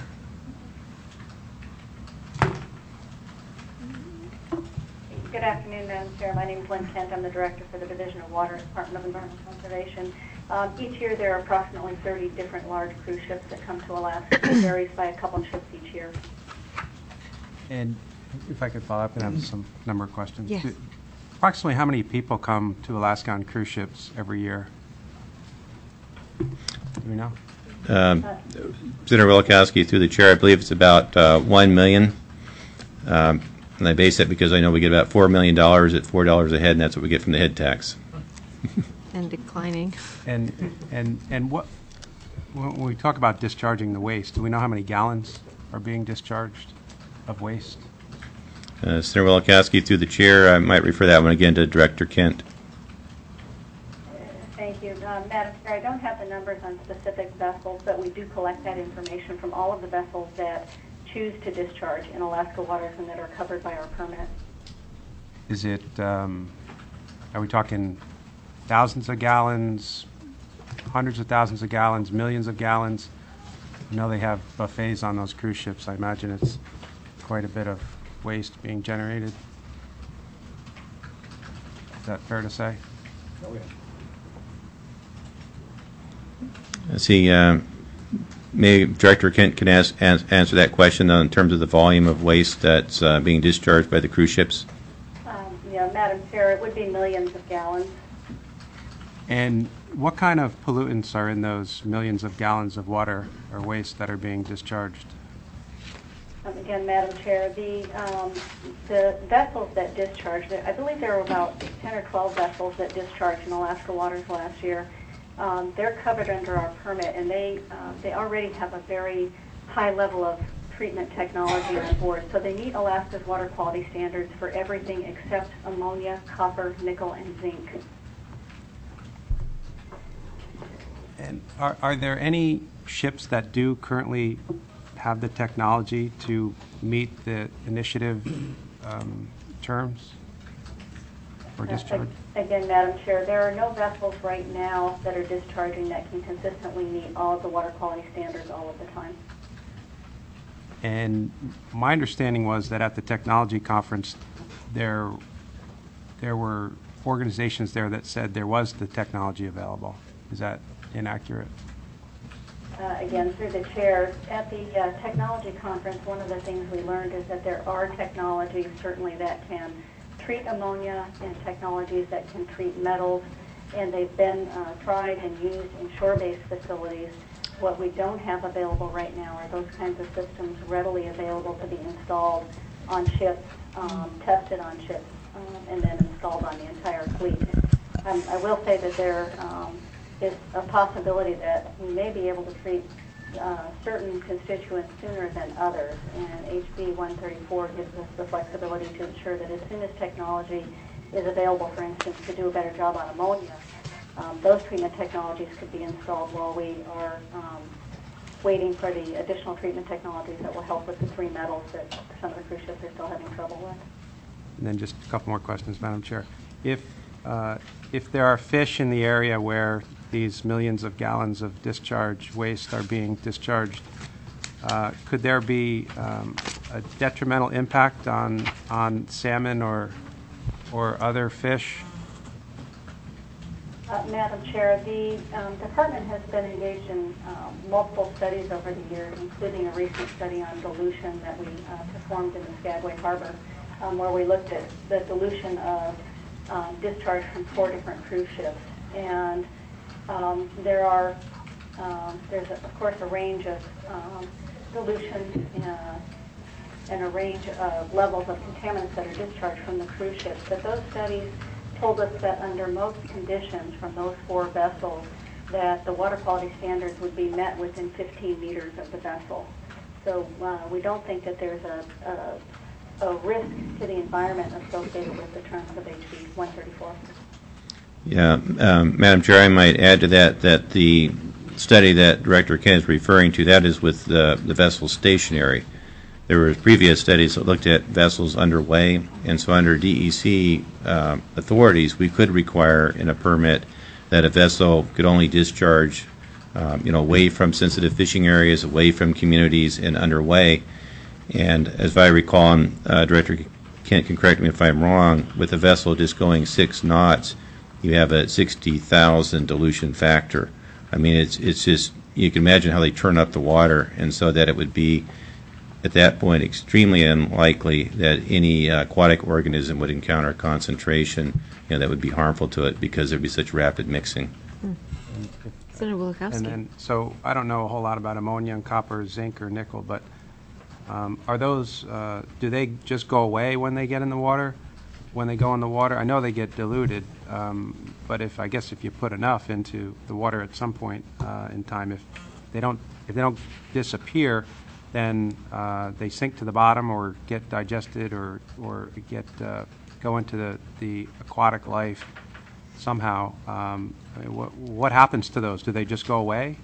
Speaker 18: Good afternoon, Madam Chair. My name is Lynn Kent. I'm the Director for the Division of Water, Department of Environmental Conservation. Each year there are approximately 30 different large cruise ships that come to Alaska. It varies by a couple of ships each year.
Speaker 4: And if I could follow up and have some number of questions.
Speaker 1: Yes.
Speaker 4: Approximately how many people come to Alaska on cruise ships every year? Do we know?
Speaker 17: Senator Wielechowski, through the chair, I believe it's about 1 million. And I base that because I know we get about $4 million at $4 a head, and that's what we get from the head tax.
Speaker 1: And declining.
Speaker 4: And what, when we talk about discharging the waste, do we know how many gallons are being discharged of waste?
Speaker 17: Senator Wielechowski, through the chair, I might refer that one again to Director Kent.
Speaker 18: Thank you. Madam Chair, I don't have the numbers on specific vessels, but we do collect that information from all of the vessels that choose to discharge in Alaska waters and that are covered by our permit.
Speaker 4: Is it, are we talking thousands of gallons, hundreds of thousands of gallons, millions of gallons? I know they have buffets on those cruise ships. I imagine it's quite a bit of waste being generated. Is that fair to say?
Speaker 7: Oh, yeah.
Speaker 17: Let's see, maybe Director Kent can answer that question in terms of the volume of waste that's being discharged by the cruise ships.
Speaker 18: Yeah, Madam Chair, it would be millions of gallons.
Speaker 4: And what kind of pollutants are in those millions of gallons of water or waste that are being discharged?
Speaker 18: Again, Madam Chair, the vessels that discharged, I believe there were about 10 or 12 vessels that discharged in Alaska waters last year. They're covered under our permit, and they already have a very high level of treatment technology on board. So they meet Alaska's water quality standards for everything except ammonia, copper, nickel, and zinc.
Speaker 4: And are there any ships that do currently have the technology to meet the initiative terms for discharge?
Speaker 18: Again, Madam Chair, there are no vessels right now that are discharging that can consistently meet all of the water quality standards all of the time.
Speaker 4: And my understanding was that at the technology conference, there were organizations there that said there was the technology available. Is that inaccurate?
Speaker 18: Again, through the chair, at the technology conference, one of the things we learned is that there are technologies certainly that can treat ammonia and technologies that can treat metals, and they've been tried and used in shore-based facilities. What we don't have available right now are those kinds of systems readily available to be installed on ships, tested on ships, and then installed on the entire fleet. I will say that there is a possibility that we may be able to treat certain constituents sooner than others, and HB 134 gives us the flexibility to ensure that as soon as technology is available, for instance, to do a better job on ammonia, those treatment technologies could be installed while we are waiting for the additional treatment technologies that will help with the three metals that some of the cruise ships are still having trouble with.
Speaker 4: And then just a couple more questions, Madam Chair. If there are fish in the area where these millions of gallons of discharge waste are being discharged, could there be a detrimental impact on salmon or other fish?
Speaker 18: Madam Chair, the department has been engaged in multiple studies over the years, including a recent study on dilution that we performed in the Skagway Harbor, where we looked at the dilution of discharge from 4 different cruise ships. And there's of course a range of dilution and a range of levels of contaminants that are discharged from the cruise ships. But those studies told us that under most conditions from those 4 vessels that the water quality standards would be met within 15 meters of the vessel. So we don't think that there's a risk to the environment associated with the terms of HB 134.
Speaker 17: Yeah, Madam Chair, I might add to that the study that Director Kent is referring to, that is with the vessel stationary. There were previous studies that looked at vessels underway, and so under DEC authorities, we could require in a permit that a vessel could only discharge, away from sensitive fishing areas, away from communities, and underway. And as I recall, and Director Kent can correct me if I'm wrong, with a vessel just going 6 knots, you have a 60,000 dilution factor. I mean, it's just, you can imagine how they turn up the water, and so that it would be, at that point, extremely unlikely that any aquatic organism would encounter a concentration that would be harmful to it because there'd be such rapid mixing.
Speaker 1: Senator Wielechowski.
Speaker 4: And then, so I don't know a whole lot about ammonia and copper, zinc, or nickel, but are those, do they just go away when they get in the water? When they go in the water, I know they get diluted, but I guess if you put enough into the water at some point in time, if they don't disappear, then they sink to the bottom or get digested or get go into the aquatic life somehow. What happens to those? Do they just go away?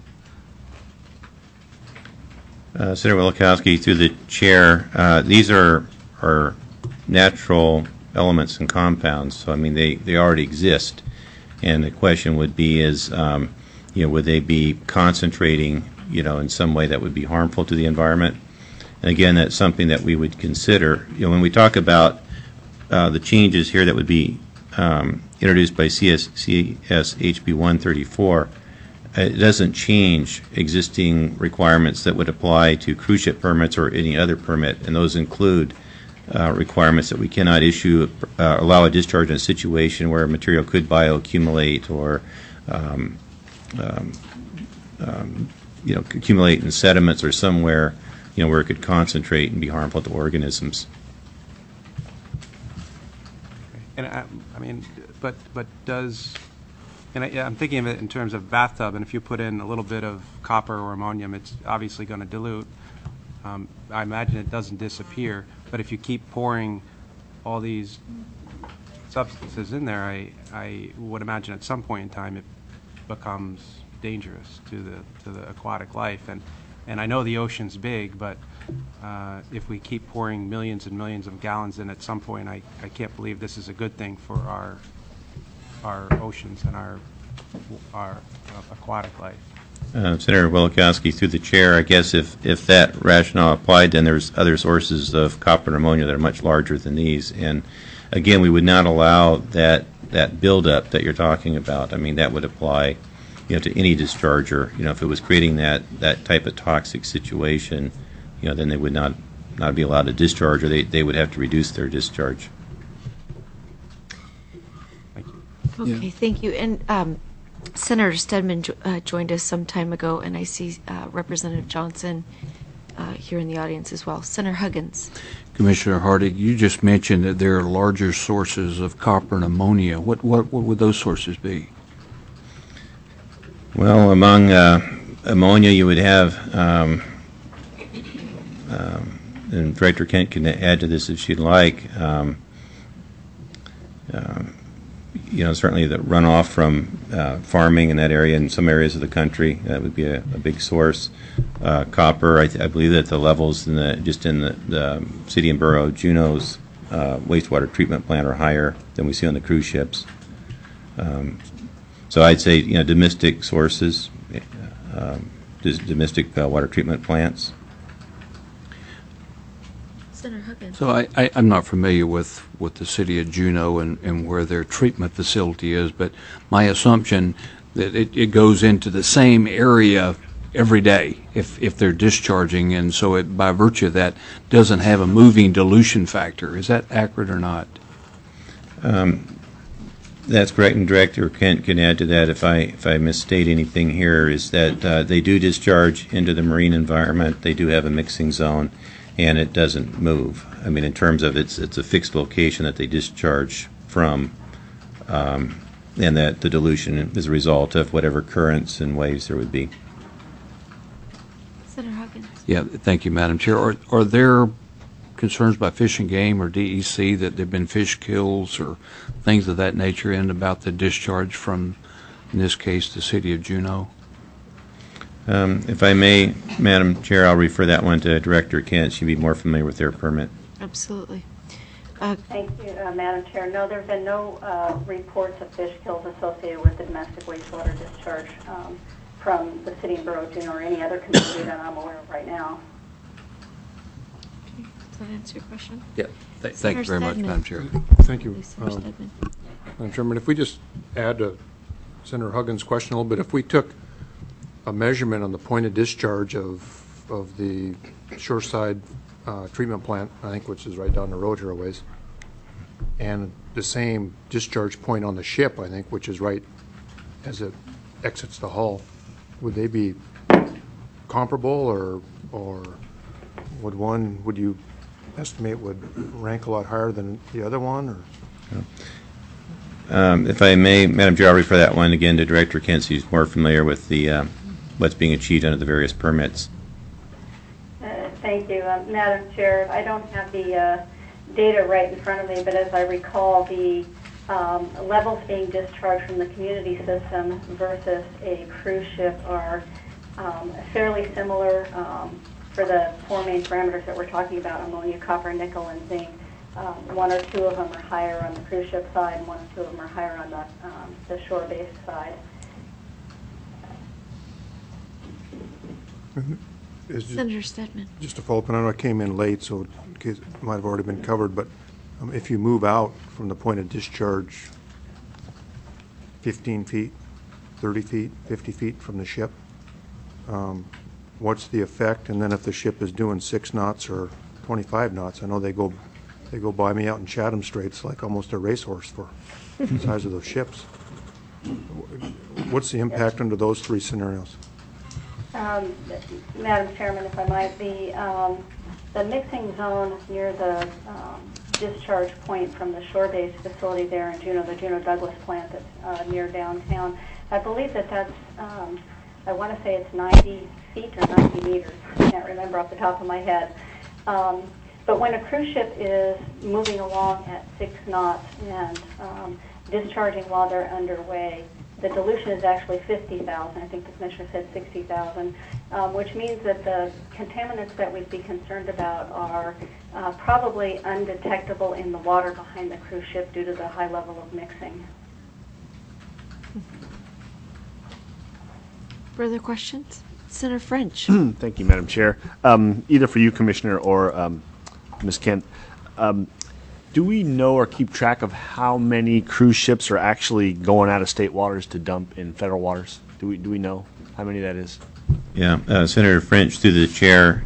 Speaker 17: Senator Wielechowski, through the chair, these are natural elements and compounds, so I mean they already exist, and the question would be is would they be concentrating in some way that would be harmful to the environment? And again, that's something that we would consider. When we talk about the changes here that would be introduced by CSHB 134, it doesn't change existing requirements that would apply to cruise ship permits or any other permit, and those include requirements that we cannot allow a discharge in a situation where material could bioaccumulate or accumulate in sediments or somewhere, where it could concentrate and be harmful to organisms.
Speaker 4: And I mean, but does, and I'm thinking of it in terms of bathtub, and if you put in a little bit of copper or ammonium, it's obviously going to dilute. I imagine it doesn't disappear, but if you keep pouring all these substances in there, I would imagine at some point in time it becomes dangerous to the aquatic life. And I know the ocean's big, but if we keep pouring millions and millions of gallons in at some point, I can't believe this is a good thing for our oceans and our aquatic life.
Speaker 17: Senator Wielechowski, through the chair, I guess if that rationale applied, then there's other sources of copper and ammonia that are much larger than these. And again, we would not allow that buildup that you're talking about. I mean, that would apply, to any discharger. If it was creating that type of toxic situation, then they would not be allowed to discharge, or they would have to reduce their discharge.
Speaker 1: Okay, thank you. And Senator Stedman joined us some time ago, and I see Representative Johnson here in the audience as well. Senator Huggins.
Speaker 8: Commissioner Hardig, you just mentioned that there are larger sources of copper and ammonia. What would those sources be?
Speaker 17: Well, among ammonia, you would have, and Director Kent can add to this if she'd like, certainly the runoff from farming in that area, in some areas of the country, that would be a big source. Copper, I believe that the levels in the city and borough of Juneau's wastewater treatment plant are higher than we see on the cruise ships. So I'd say, domestic sources, domestic water treatment plants.
Speaker 1: Senator Huggins.
Speaker 8: So I'm not familiar with the city of Juneau and where their treatment facility is, but my assumption that it goes into the same area every day if they're discharging, and so it, by virtue of that, doesn't have a moving dilution factor. Is that accurate or not?
Speaker 17: That's correct, and Director Kent can add to that if I misstate anything here, is that they do discharge into the marine environment. They do have a mixing zone, and it doesn't move. I mean, in terms of it's a fixed location that they discharge from, and that the dilution is a result of whatever currents and waves there would be.
Speaker 1: Senator Huggins.
Speaker 8: Yeah, thank you, Madam Chair. Are there concerns by Fish and Game or DEC that there have been fish kills or things of that nature and about the discharge from, in this case, the city of Juneau?
Speaker 17: If I may, Madam Chair, I'll refer that one to Director Kent. She'd be more familiar with their permit.
Speaker 1: Absolutely.
Speaker 18: Thank you, Madam Chair. No, there have been no reports of fish kills associated with the domestic wastewater discharge from the city and borough of Juneau or any other community that I'm aware of right now.
Speaker 1: Does that answer your question?
Speaker 8: Yeah. Thank you very much, Madam Chair.
Speaker 16: Thank you. Madam Chairman, if we just add to Senator Huggins' question a little bit, if we took a measurement on the point of discharge of the shoreside treatment plant, I think, which is right down the road here a ways, and the same discharge point on the ship, I think, which is right as it exits the hull, would they be comparable, or would you estimate would rank a lot higher than the other one? Or?
Speaker 17: If I may, Madam Chair, I'll refer that one again to Director Kent, so he's more familiar with the what's being achieved under the various permits.
Speaker 18: Thank you. Madam Chair, I don't have the data right in front of me, but as I recall, the levels being discharged from the community system versus a cruise ship are fairly similar for the four main parameters that we're talking about: ammonia, copper, nickel, and zinc. One or two of them are higher on the cruise ship side, and one or two of them are higher on the shore-based side.
Speaker 1: Senator Stedman.
Speaker 16: Just to follow up, and I know I came in late, so it might have already been covered, but if you move out from the point of discharge 15 feet, 30 feet, 50 feet from the ship, what's the effect? And then if the ship is doing 6 knots or 25 knots, I know they go by me out in Chatham Straits like almost a racehorse for the size of those ships.
Speaker 19: What's the impact under those three scenarios?
Speaker 18: Madam Chairman, if I might, the mixing zone near the discharge point from the shore-based facility there in Juneau, the Juneau Douglas plant that's near downtown, I believe that's, I want to say it's 90 feet or 90 meters. I can't remember off the top of my head. But when a cruise ship is moving along at 6 knots and discharging while they're underway, the dilution is actually 50,000. I think the commissioner said 60,000, which means that the contaminants that we'd be concerned about are probably undetectable in the water behind the cruise ship due to the high level of mixing.
Speaker 1: Further questions? Senator French.
Speaker 20: Thank you, Madam Chair. Either for you, Commissioner, or Ms. Kent, do we know or keep track of how many cruise ships are actually going out of state waters to dump in federal waters? Do we know how many that is?
Speaker 17: Yeah, Senator French, through the chair,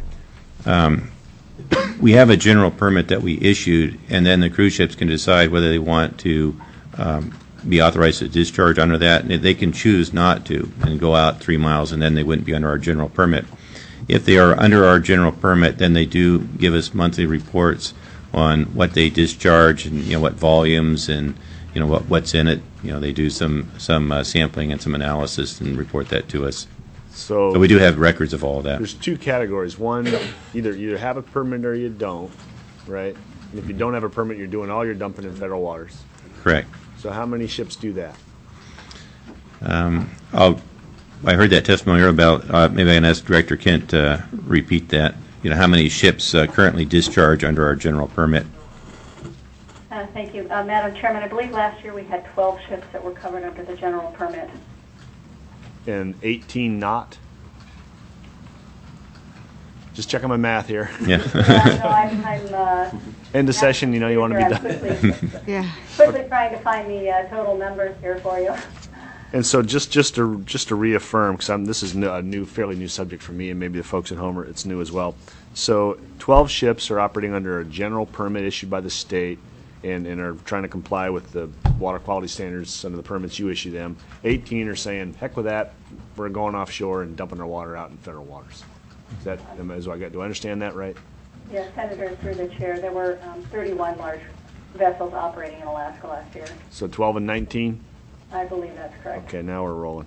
Speaker 17: we have a general permit that we issued, and then the cruise ships can decide whether they want to be authorized to discharge under that. And they can choose not to and go out 3 miles, and then they wouldn't be under our general permit. If they are under our general permit, then they do give us monthly reports on what they discharge and what volumes and what's in it. They do some sampling and some analysis and report that to us. So we do have records of all of that.
Speaker 20: There's two categories. One, either have a permit or you don't, right? And if you don't have a permit, you're doing all your dumping in federal waters.
Speaker 17: Correct.
Speaker 20: So how many ships do that?
Speaker 17: I heard that testimony earlier about, maybe I can ask Director Kent to repeat that. How many ships currently discharge under our general permit?
Speaker 18: Thank you. Madam Chairman, I believe last year we had 12 ships that were covered under the general permit.
Speaker 20: And 18 not? Just checking my math here.
Speaker 17: Yeah.
Speaker 18: I'm
Speaker 20: end of session, you want to be done.
Speaker 18: Quickly trying to find the total numbers here for you.
Speaker 20: And so just to reaffirm, because this is a fairly new subject for me, and maybe the folks at home it's new as well. So 12 ships are operating under a general permit issued by the state and are trying to comply with the water quality standards under the permits you issue them. 18 are saying, heck with that, we're going offshore and dumping our water out in federal waters. Do I understand that right?
Speaker 18: Yes, Senator, through the chair, there were 31 large vessels operating in Alaska last year.
Speaker 20: So 12 and 19?
Speaker 18: I believe that's correct.
Speaker 20: Okay, now we're rolling.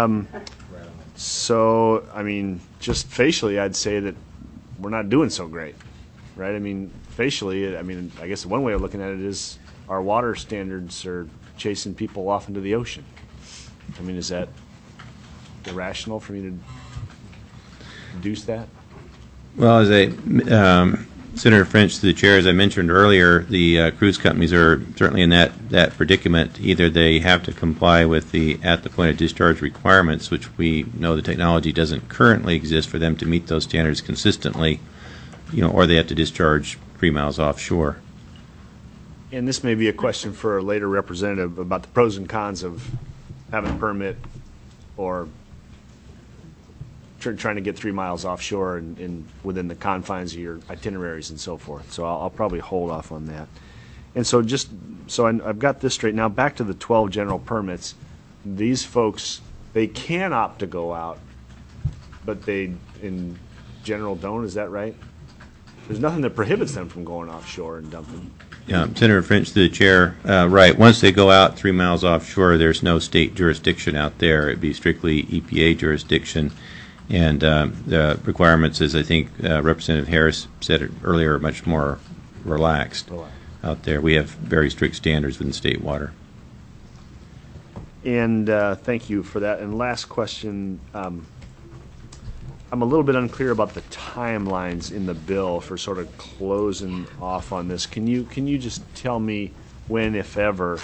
Speaker 20: So, just facially, I'd say that we're not doing so great, right? Facially, I guess one way of looking at it is our water standards are chasing people off into the ocean. Is that irrational for me to deduce that?
Speaker 17: Well, as Senator French, to the chair, as I mentioned earlier, the cruise companies are certainly in that predicament. Either they have to comply with the at the point of discharge requirements, which we know the technology doesn't currently exist for them to meet those standards consistently, or they have to discharge 3 miles offshore.
Speaker 20: And this may be a question for a later representative about the pros and cons of having a permit or trying to get 3 miles offshore and within the confines of your itineraries and so forth. So I'll probably hold off on that. And so I've got this straight. Now back to the 12 general permits. These folks, they can opt to go out, but they in general don't. Is that right? There's nothing that prohibits them from going offshore and dumping.
Speaker 17: Yeah, Senator French, to the chair, right. Once they go out 3 miles offshore, there's no state jurisdiction out there. It'd be strictly EPA jurisdiction. And the requirements, as I think Representative Harris said earlier, are much more relaxed out there. We have very strict standards within state water.
Speaker 20: And thank you for that. And last question, I'm a little bit unclear about the timelines in the bill for sort of closing off on this. Can you just tell me when, if ever,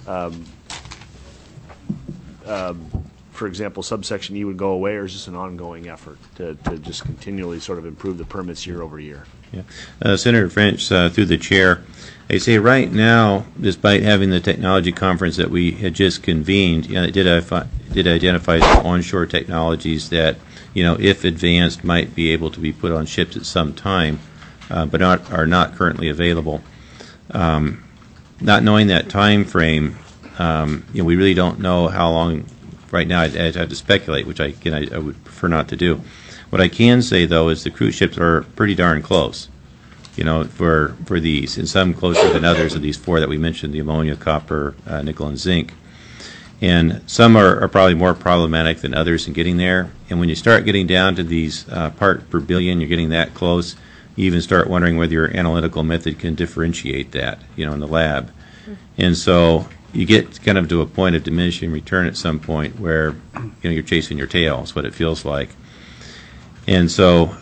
Speaker 20: for example, subsection E would go away, or is this an ongoing effort to just continually sort of improve the permits year over year?
Speaker 17: Yeah. Senator French, through the chair, I say right now, despite having the technology conference that we had just convened, it did identify some onshore technologies that, if advanced, might be able to be put on ships at some time, but are not currently available. Not knowing that time frame, we really don't know how long right now. I'd have to speculate, which I would prefer not to do. What I can say, though, is the cruise ships are pretty darn close, for these, and some closer than others of these four that we mentioned, the ammonia, copper, nickel, and zinc. And some are probably more problematic than others in getting there. And when you start getting down to these part per billion, you're getting that close, you even start wondering whether your analytical method can differentiate that, in the lab. And so you get kind of to a point of diminishing return at some point where, you're chasing your tail, is what it feels like. And so,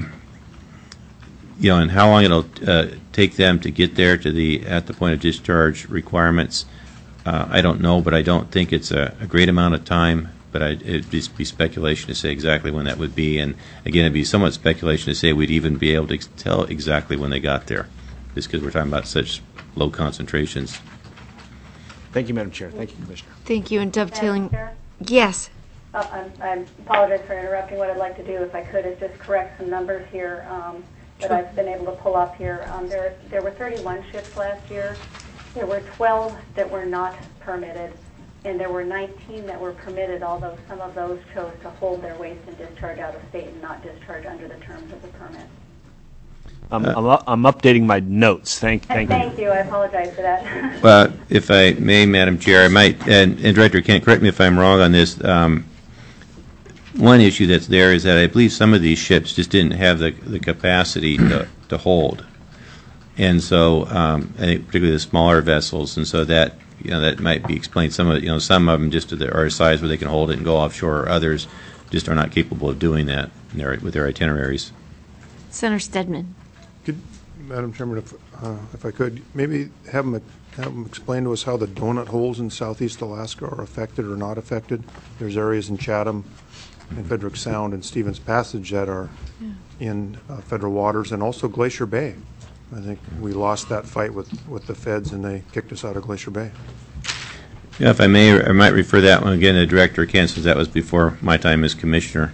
Speaker 17: and how long it'll take them to get there to at the point of discharge requirements, I don't know, but I don't think it's a great amount of time. But it'd just be speculation to say exactly when that would be. And again, it'd be somewhat speculation to say we'd even be able to tell exactly when they got there, just because we're talking about such low concentrations.
Speaker 20: Thank you, Madam Chair. Thank you, Commissioner.
Speaker 1: Thank you. And dovetailing.
Speaker 18: Madam Chair?
Speaker 1: Yes.
Speaker 18: I apologize for interrupting. What I'd like to do, if I could, is just correct some numbers here that I've been able to pull up here. There were 31 ships last year. There were 12 that were not permitted, and there were 19 that were permitted, although some of those chose to hold their waste and discharge out of state and not discharge under the terms of the permit.
Speaker 20: I'm updating my notes. Thank you.
Speaker 18: Thank you. I apologize for that.
Speaker 17: Well, if I may, Madam Chair, I might, and Director Kent, correct me if I'm wrong on this. One issue that's there is that I believe some of these ships just didn't have the capacity to hold. And so, I think particularly the smaller vessels, and so that that might be explained. Some of it, some of them just are a size where they can hold it and go offshore. Others just are not capable of doing that with their itineraries.
Speaker 1: Senator Stedman.
Speaker 19: Madam Chairman, if I could, maybe have them explain to us how the donut holes in southeast Alaska are affected or not affected. There's areas in Chatham and Frederick Sound and Stevens Passage that are in federal waters, and also Glacier Bay. I think we lost that fight with the feds, and they kicked us out of Glacier Bay.
Speaker 17: Yeah, if I may, I might refer that one again to Director Kent, since that was before my time as Commissioner.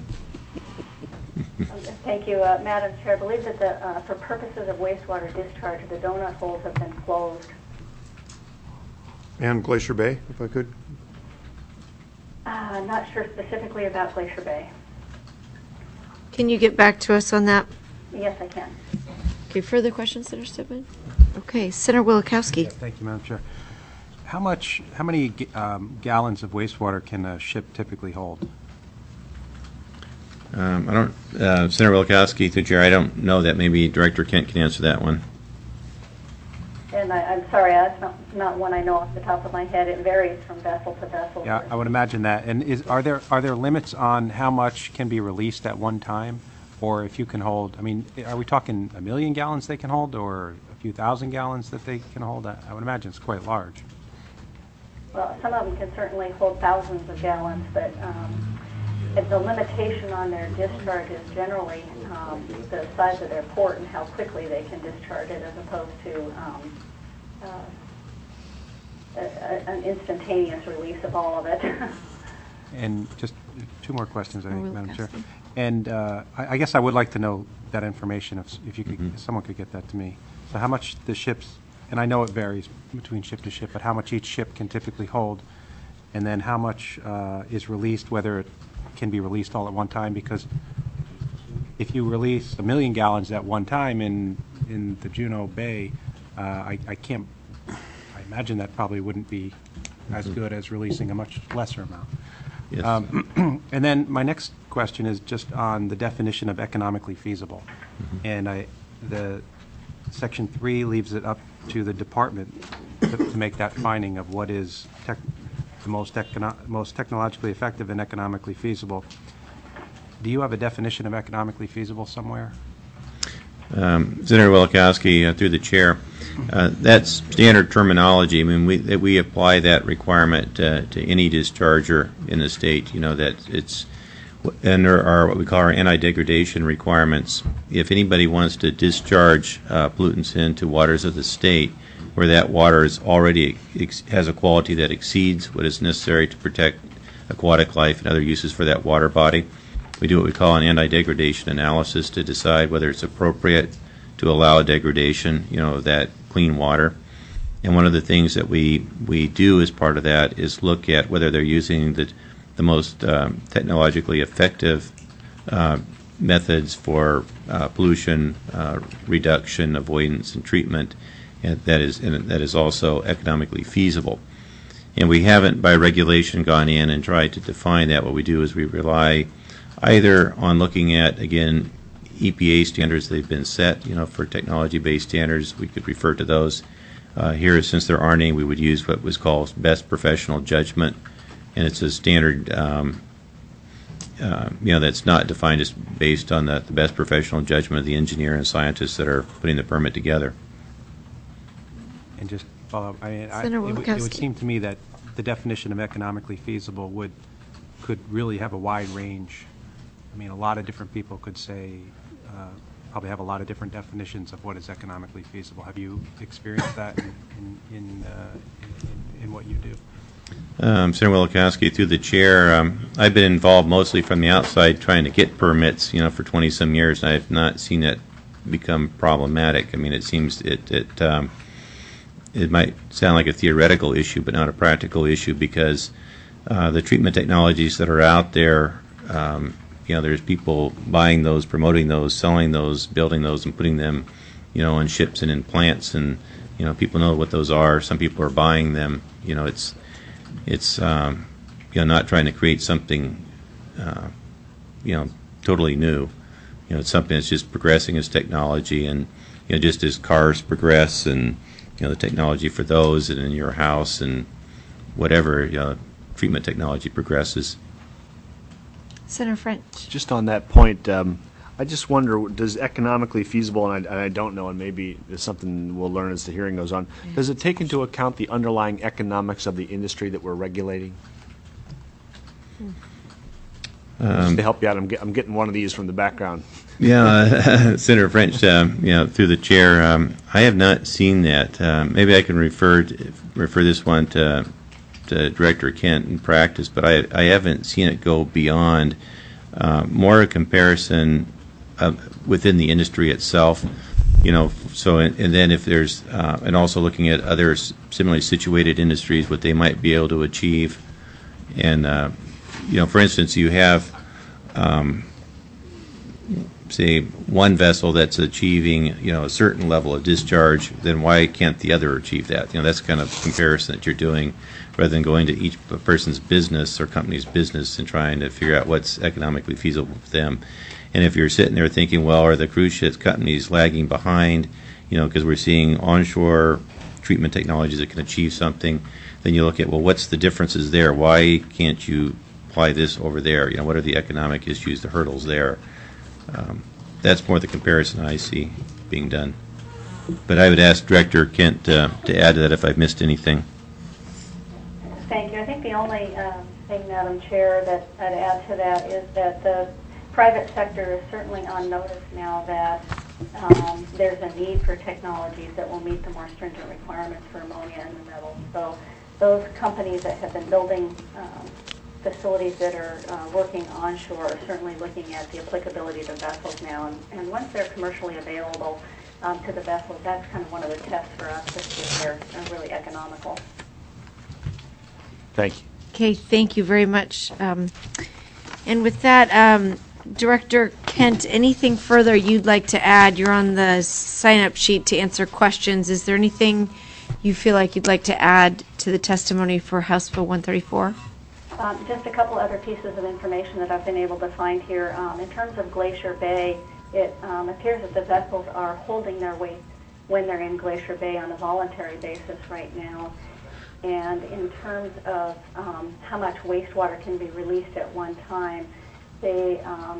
Speaker 18: Thank you, Madam Chair. I believe that for purposes of wastewater discharge, the donut holes have been closed.
Speaker 19: And Glacier Bay, if I could.
Speaker 18: I'm not sure specifically about Glacier Bay.
Speaker 1: Can you get back to us on that?
Speaker 18: Yes, I can.
Speaker 1: Okay, further questions, Senator Stedman? Okay, Senator Wielechowski.
Speaker 4: Yeah, thank you, Madam Chair. How many gallons of wastewater can a ship typically hold?
Speaker 17: Senator Wielechowski, through Chair, I don't know that. Maybe Director Kent can answer that one.
Speaker 18: And I'm sorry, that's not one I know off the top of my head. It varies from vessel to vessel.
Speaker 4: Yeah, I would imagine that. And are there limits on how much can be released at one time, or if you can hold? I mean, are we talking 1 million gallons they can hold, or a few thousand gallons that they can hold? I would imagine it's quite large.
Speaker 18: Well, some of them can certainly hold thousands of gallons, but the limitation on their discharge is generally the size of their port and how quickly they can discharge it, as opposed to an instantaneous release of all of it.
Speaker 4: And just two more questions, I think, Madam Chair. And I guess I would like to know that information if you could, if someone could get that to me. So how much the ships, and I know it varies between ship to ship, but how much each ship can typically hold, and then how much is released, whether it can be released all at one time, because if you release 1 million gallons at one time in the Juneau Bay, I imagine that probably wouldn't be as good as releasing a much lesser amount.
Speaker 17: Yes.
Speaker 4: And then my next question is just on the definition of economically feasible. And the Section 3 leaves it up to the department to make that finding of what is the most technologically effective and economically feasible. Do you have a definition of economically feasible somewhere?
Speaker 17: Senator Wielechowski, through the chair, that's standard terminology. I mean, we apply that requirement to any discharger in the state. You know that it's under our what we call our anti-degradation requirements. If anybody wants to discharge pollutants into waters of the state, where that water is already has a quality that exceeds what is necessary to protect aquatic life and other uses for that water body, we do what we call an anti-degradation analysis to decide whether it's appropriate to allow a degradation, of that clean water. And one of the things that we do as part of that is look at whether they're using the the most technologically effective methods for pollution reduction, avoidance, and treatment, and that is also economically feasible. And we haven't, by regulation, gone in and tried to define that. What we do is we rely either on looking at, again, EPA standards that have been set, for technology-based standards. We could refer to those. Here, since there aren't any, we would use what was called best professional judgment, and it's a standard, that's not defined as based on the best professional judgment of the engineer and scientists that are putting the permit together.
Speaker 4: And just follow up, it would
Speaker 1: Wilkowski.
Speaker 4: seem to me that the definition of economically feasible could really have a wide range. I mean, a lot of different people could say, probably have a lot of different definitions of what is economically feasible. Have you experienced that in what you do?
Speaker 17: Senator Wilkowski, through the chair, I've been involved mostly from the outside trying to get permits, for 20-some years, and I have not seen that become problematic. I mean, it seems it might sound like a theoretical issue, but not a practical issue, because the treatment technologies that are out there, there's people buying those, promoting those, selling those, building those, and putting them, on ships and in plants, and people know what those are. Some people are buying them. It's not trying to create something, totally new. It's something that's just progressing as technology, and just as cars progress, and the technology for those, and in your house, and whatever treatment technology progresses.
Speaker 1: Senator French.
Speaker 20: Just on that point, I just wonder, does economically feasible, and I don't know, and maybe it's something we'll learn as the hearing goes on, does it take into account the underlying economics of the industry that we're regulating? Just to help you out, I'm getting one of these from the background.
Speaker 17: Yeah, Senator French, through the chair, I have not seen that. Maybe I can refer this one to Director Kent in practice, but I haven't seen it go beyond more a comparison within the industry itself. So and then if there's and also looking at other similarly situated industries, what they might be able to achieve, and for instance, you have say one vessel that's achieving a certain level of discharge, then why can't the other achieve that? That's kind of comparison that you're doing, rather than going to each person's business or company's business and trying to figure out what's economically feasible for them. And if you're sitting there thinking, well, are the cruise ship companies lagging behind, because we're seeing onshore treatment technologies that can achieve something, then you look at, well, what's the differences there? Why can't you apply this over there? What are the economic issues, the hurdles there? That's more the comparison I see being done. But I would ask Director Kent to add to that if I've missed anything.
Speaker 18: Thank you. I think the only thing, Madam Chair, that I'd add to that is that the private sector is certainly on notice now that there's a need for technologies that will meet the more stringent requirements for ammonia and the metals. So those companies that have been building facilities that are working onshore are certainly looking at the applicability of the vessels now. And once they're commercially available to the vessels, that's kind of one of the tests for us to see if they're really economical.
Speaker 20: Thank you.
Speaker 1: Okay, thank you very much. And with that, Director Kent, anything further you'd like to add? You're on the sign-up sheet to answer questions. Is there anything you feel like you'd like to add to the testimony for House Bill 134?
Speaker 18: Just a couple other pieces of information that I've been able to find here. In terms of Glacier Bay, it appears that the vessels are holding their weight when they're in Glacier Bay on a voluntary basis right now. And in terms of how much wastewater can be released at one time, the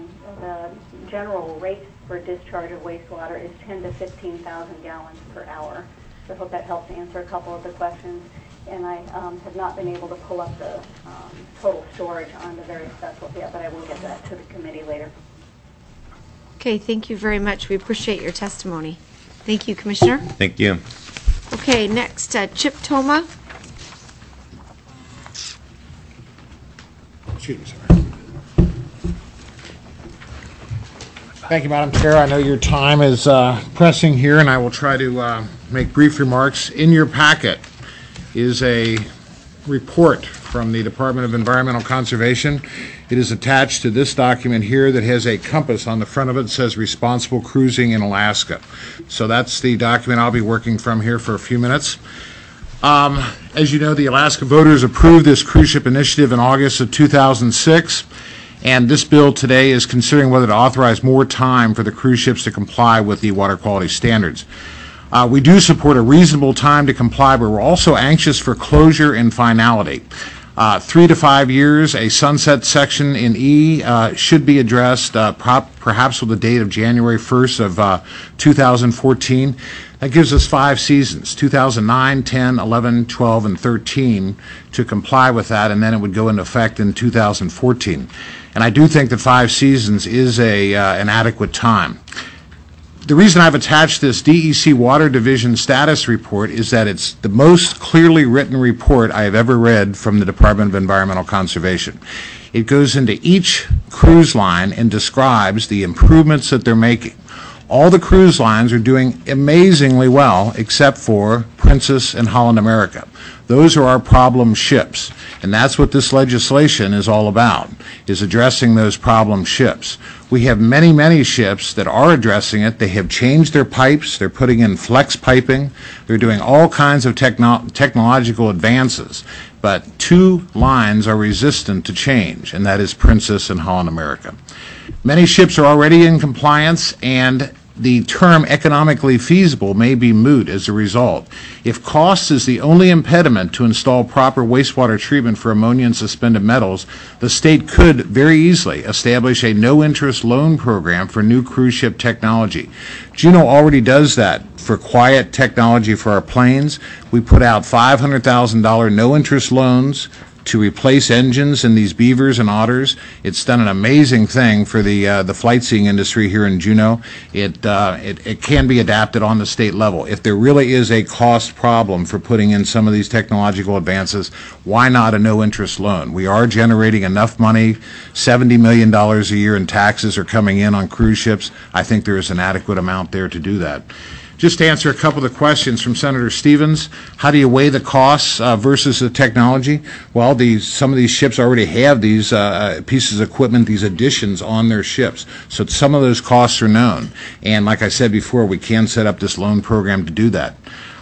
Speaker 18: general rate for discharge of wastewater is 10 to 15,000 gallons per hour. So I hope that helps answer a couple of the questions. And I have not been able to pull up the total storage on the various vessels yet, but I will get that to the committee later.
Speaker 1: Okay, thank you very much. We appreciate your testimony. Thank you, Commissioner.
Speaker 17: Thank you.
Speaker 1: Okay, next, Chip Toma.
Speaker 21: Excuse me, sir. Thank you, Madam Chair. I know your time is pressing here, and I will try to make brief remarks. In your packet is a report from the Department of Environmental Conservation. It is attached to this document here that has a compass on the front of it that says Responsible Cruising in Alaska. So that's the document I'll be working from here for a few minutes. As you know, the Alaska voters approved this cruise ship initiative in August of 2006, and this bill today is considering whether to authorize more time for the cruise ships to comply with the water quality standards. We do support a reasonable time to comply, but we're also anxious for closure and finality. 3 to 5 years, a sunset section in E should be addressed, perhaps with the date of January 1st of 2014. That gives us 5 seasons, 2009, 10, 11, 12, and 13, to comply with that, and then it would go into effect in 2014. And I do think that 5 seasons is an adequate time. The reason I've attached this DEC Water Division status report is that it's the most clearly written report I have ever read from the Department of Environmental Conservation. It goes into each cruise line and describes the improvements that they're making. All the cruise lines are doing amazingly well except for Princess and Holland America. Those are our problem ships, and that's what this legislation is all about, is addressing those problem ships. We have many, many ships that are addressing it. They have changed their pipes. They're putting in flex piping. They're doing all kinds of technological advances. But 2 lines are resistant to change, and that is Princess and Holland America. Many ships are already in compliance, and the term economically feasible may be moot as a result. If cost is the only impediment to install proper wastewater treatment for ammonia and suspended metals, the state could very easily establish a no-interest loan program for new cruise ship technology. Juneau already does that for quiet technology for our planes. We put out $500,000 no-interest loans to replace engines in these Beavers and Otters. It's done an amazing thing for the flight seeing industry here in Juneau. It can be adapted on the state level. If there really is a cost problem for putting in some of these technological advances, why not a no-interest loan? We are generating enough money. $70 million a year in taxes are coming in on cruise ships. I think there is an adequate amount there to do that. Just to answer a couple of the questions from Senator Stevens, how do you weigh the costs versus the technology? Well, some of these ships already have these pieces of equipment, these additions on their ships. So some of those costs are known. And like I said before, we can set up this loan program to do that.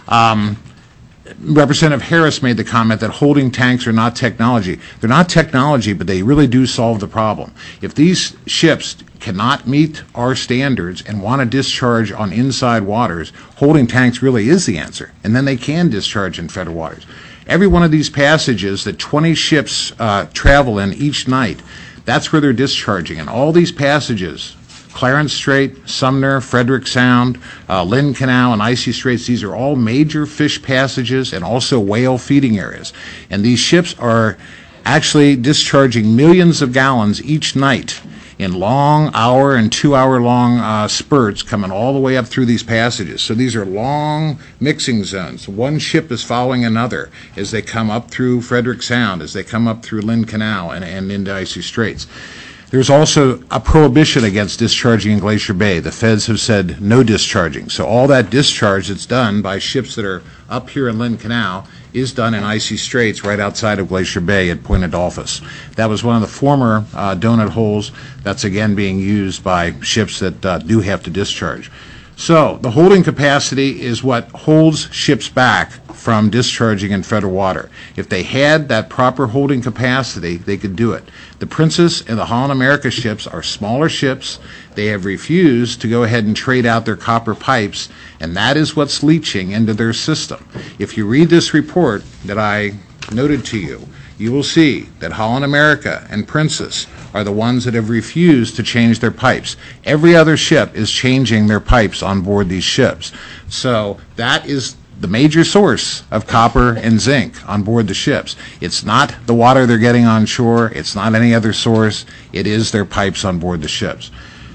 Speaker 21: Representative Harris made the comment that holding tanks are not technology. They're not technology, but they really do solve the problem. If these ships cannot meet our standards and want to discharge on inside waters, holding tanks really is the answer, and then they can discharge in federal waters. Every one of these passages that 20 ships travel in each night, that's where they're discharging. And all these passages, Clarence Strait, Sumner, Frederick Sound, Lynn Canal, and Icy Straits, these are all major fish passages and also whale feeding areas. And these ships are actually discharging millions of gallons each night in long hour and 2 hour long spurts coming all the way up through these passages. So these are long mixing zones. One ship is following another as they come up through Frederick Sound, as they come up through Lynn Canal and into Icy Straits. There's also a prohibition against discharging in Glacier Bay. The feds have said no discharging. So all that discharge that's done by ships that are up here in Lynn Canal is done in Icy Straits right outside of Glacier Bay at Point Adolphus. That was one of the former donut holes that's again being used by ships that do have to discharge. So the holding capacity is what holds ships back from discharging in federal water. If they had that proper holding capacity, they could do it. The Princess and the Holland America ships are smaller ships. They have refused to go ahead and trade out their copper pipes, and that is what's leaching into their system. If you read this report that I noted to you, you will see that Holland America and Princess are the ones that have refused to change their pipes. Every other ship is changing their pipes on board these ships. So that is the major source of copper and zinc on board the ships. It's not the water they're getting on shore. It's not any other source. It is their pipes on board the ships.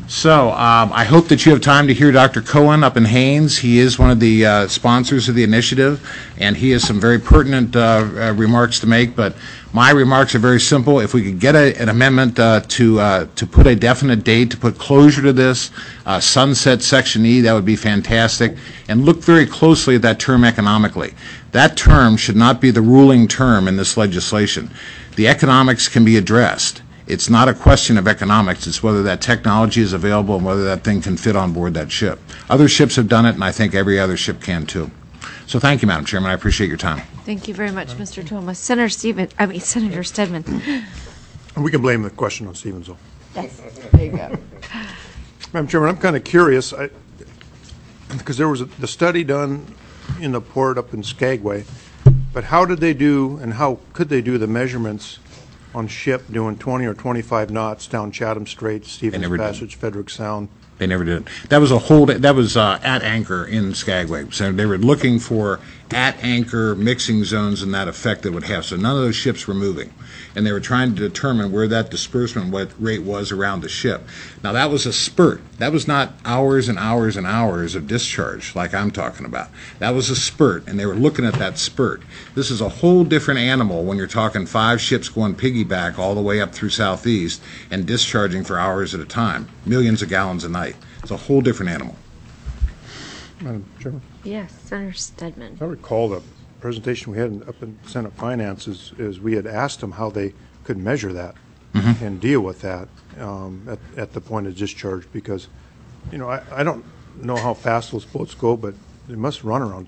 Speaker 21: So I hope that you have time to hear Dr. Cohen up in Haines. He is one of the sponsors of the initiative, and he has some very pertinent remarks to make. But my remarks are very simple. If we could get an amendment to put a definite date, to put closure to this, sunset Section E, that would be fantastic. And look very closely at that term economically. That term should not be the ruling term in this legislation. The economics can be addressed. It's not a question of economics. It's whether that technology is available and whether that thing can fit on board that ship. Other ships have done it, and I think every other ship can too. So thank you, Madam Chairman. I appreciate your time.
Speaker 1: Thank you very much, Mr. Thomas. Senator Stedman.
Speaker 19: And we can blame the question on Stevens, though.
Speaker 1: Yes, there you go.
Speaker 19: Madam Chairman, I'm kind of curious, because there was the study done in the port up in Skagway, but how did they do, and how could they do the measurements on ship doing 20 or 25 knots down Chatham Strait, Stevens Passage, Frederick Sound?
Speaker 21: They never did. That was at anchor in Skagway. So they were looking for at anchor mixing zones and that effect that would have. So none of those ships were moving. And they were trying to determine where that disbursement rate was around the ship. Now that was a spurt. That was not hours and hours and hours of discharge like I'm talking about. That was a spurt, and they were looking at that spurt. This is a whole different animal when you're talking 5 ships going piggyback all the way up through Southeast and discharging for hours at a time, millions of gallons a night. It's a whole different animal.
Speaker 19: Madam Chairman?
Speaker 1: Yes, Senator Stedman.
Speaker 19: I recall the presentation we had up in Senate Finance is we had asked them how they could measure that and deal with that at the point of discharge, because, you know, I don't know how fast those boats go, but they must run around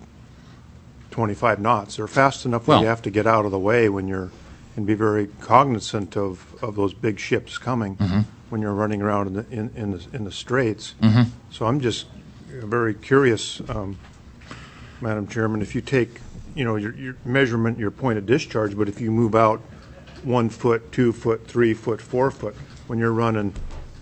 Speaker 19: 25 knots. They're fast enough where you have to get out of the way when you're, and be very cognizant of those big ships coming when you're running around in the straits. So I'm just very curious, Madam Chairman, if you take, you know, your measurement, your point of discharge, but if you move out 1 foot, 2 foot, 3 foot, 4 foot, when you're running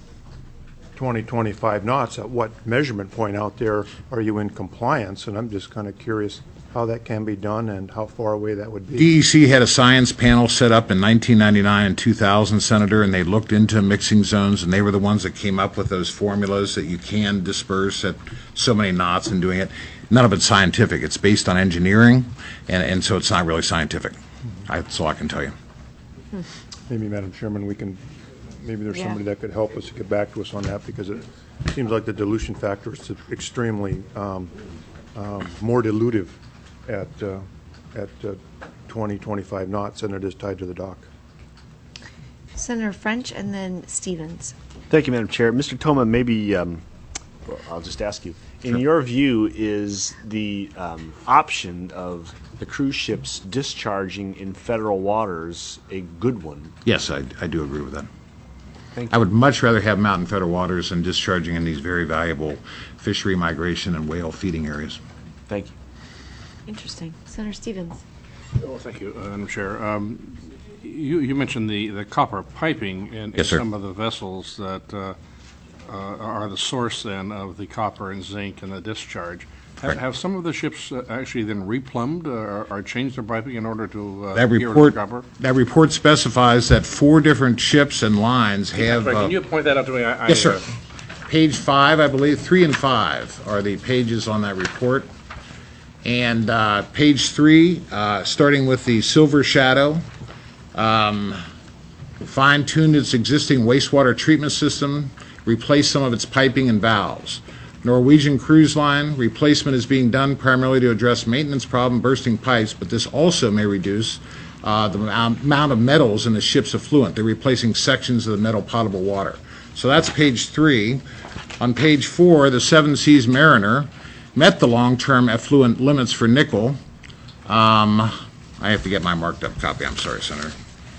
Speaker 19: 20, 25 knots, at what measurement point out there are you in compliance? And I'm just kind of curious how that can be done and how far away that would be.
Speaker 21: DEC had a science panel set up in 1999 and 2000, Senator, and they looked into mixing zones, and they were the ones that came up with those formulas that you can disperse at so many knots and doing it. None of it's scientific. It's based on engineering, and so it's not really scientific. That's all I can tell you.
Speaker 19: Maybe, Madam Chairman, maybe there's somebody that could help us to get back to us on that, because it seems like the dilution factor is extremely more dilutive at 20, 25 knots than it is tied to the dock.
Speaker 1: Senator French and then Stevens.
Speaker 20: Thank you, Madam Chair. Mr. Toma, maybe I'll just ask you. In your view, is the option of the cruise ships discharging in federal waters a good one?
Speaker 21: Yes, I do agree with that.
Speaker 20: Thank you.
Speaker 21: I would much rather have them out in federal waters than discharging in these very valuable fishery migration and whale feeding areas.
Speaker 20: Thank you.
Speaker 1: Interesting. Senator Stevens.
Speaker 16: Oh, thank you, Madam Chair. You mentioned the copper piping in some of the vessels that are the source then of the copper and zinc and the discharge. Have some of the ships actually then replumbed or changed their piping in order to the copper?
Speaker 21: That report specifies that 4 different ships and lines have...
Speaker 16: Can you point that out to me?
Speaker 21: Yes, sir. Page 5, I believe, 3 and 5 are the pages on that report. And page 3, starting with the Silver Shadow, fine-tuned its existing wastewater treatment system, replaced some of its piping and valves. Norwegian Cruise Line, replacement is being done primarily to address maintenance problem, bursting pipes, but this also may reduce the amount of metals in the ship's effluent. They're replacing sections of the metal potable water. So that's page 3. On page 4, the Seven Seas Mariner met the long-term effluent limits for nickel. I have to get my marked up copy. I'm sorry, Senator.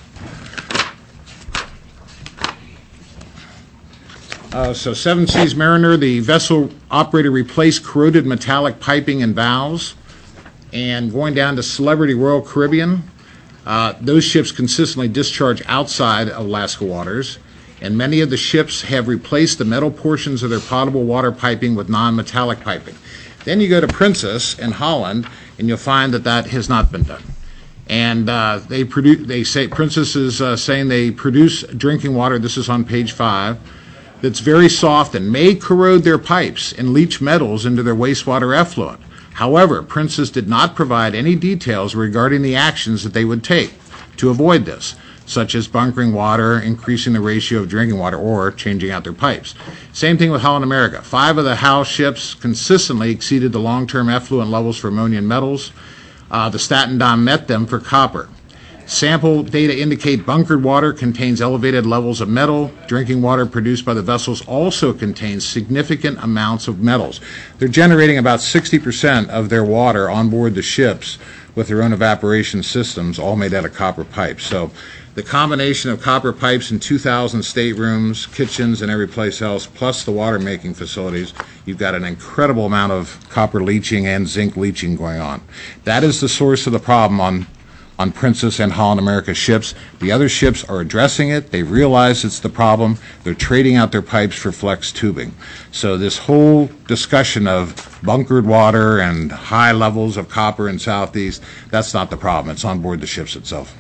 Speaker 21: So Seven Seas Mariner, the vessel operator replaced corroded metallic piping and valves. And going down to Celebrity Royal Caribbean, those ships consistently discharge outside of Alaska waters, and many of the ships have replaced the metal portions of their potable water piping with non-metallic piping. Then you go to Princess in Holland, and you'll find that has not been done. And they say Princess is saying they produce drinking water. This is on page 5. That's very soft and may corrode their pipes and leach metals into their wastewater effluent. However, Princess did not provide any details regarding the actions that they would take to avoid this, such as bunkering water, increasing the ratio of drinking water, or changing out their pipes. Same thing with Holland America. 5 of the Howe ships consistently exceeded the long-term effluent levels for ammonia and metals. The statin DOM met them for copper. Sample data indicate bunkered water contains elevated levels of metal. Drinking water produced by the vessels also contains significant amounts of metals. They're generating about 60% of their water on board the ships with their own evaporation systems, all made out of copper pipes. So the combination of copper pipes in 2,000 staterooms, kitchens, and every place else, plus the water making facilities, you've got an incredible amount of copper leaching and zinc leaching going on. That is the source of the problem on Princess and Holland America ships. The other ships are addressing it. They realize it's the problem. They're trading out their pipes for flex tubing. So this whole discussion of bunkered water and high levels of copper in Southeast, that's not the problem. It's on board the ships itself.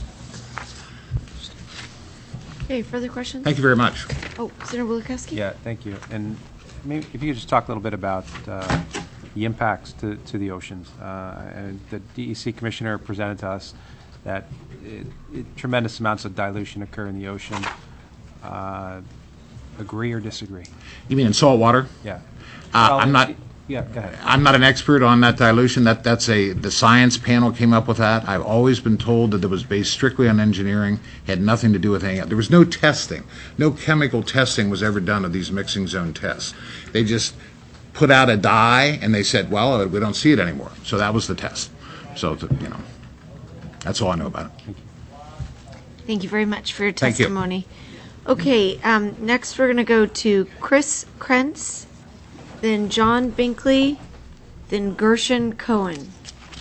Speaker 1: Okay, further questions?
Speaker 3: Thank you very much.
Speaker 1: Oh, Senator Wielechowski?
Speaker 4: Yeah, thank you. And maybe if you could just talk a little bit about the impacts to the oceans. And the DEC commissioner presented to us that tremendous amounts of dilution occur in the ocean. Agree or disagree?
Speaker 21: You mean in salt water?
Speaker 4: Yeah.
Speaker 21: I'm not.
Speaker 4: Yeah, go ahead.
Speaker 21: I'm not an expert on that dilution. The science panel came up with that. I've always been told that it was based strictly on engineering, had nothing to do with anything else. There was no testing. No chemical testing was ever done of these mixing zone tests. They just put out a dye and they said, well, we don't see it anymore. So that was the test. So, that's all I know about it.
Speaker 1: Thank you very much for your
Speaker 21: Thank you.
Speaker 1: testimony. Okay, next we're going to go to Chris Krentz, then John Binkley, then Gershon Cohen.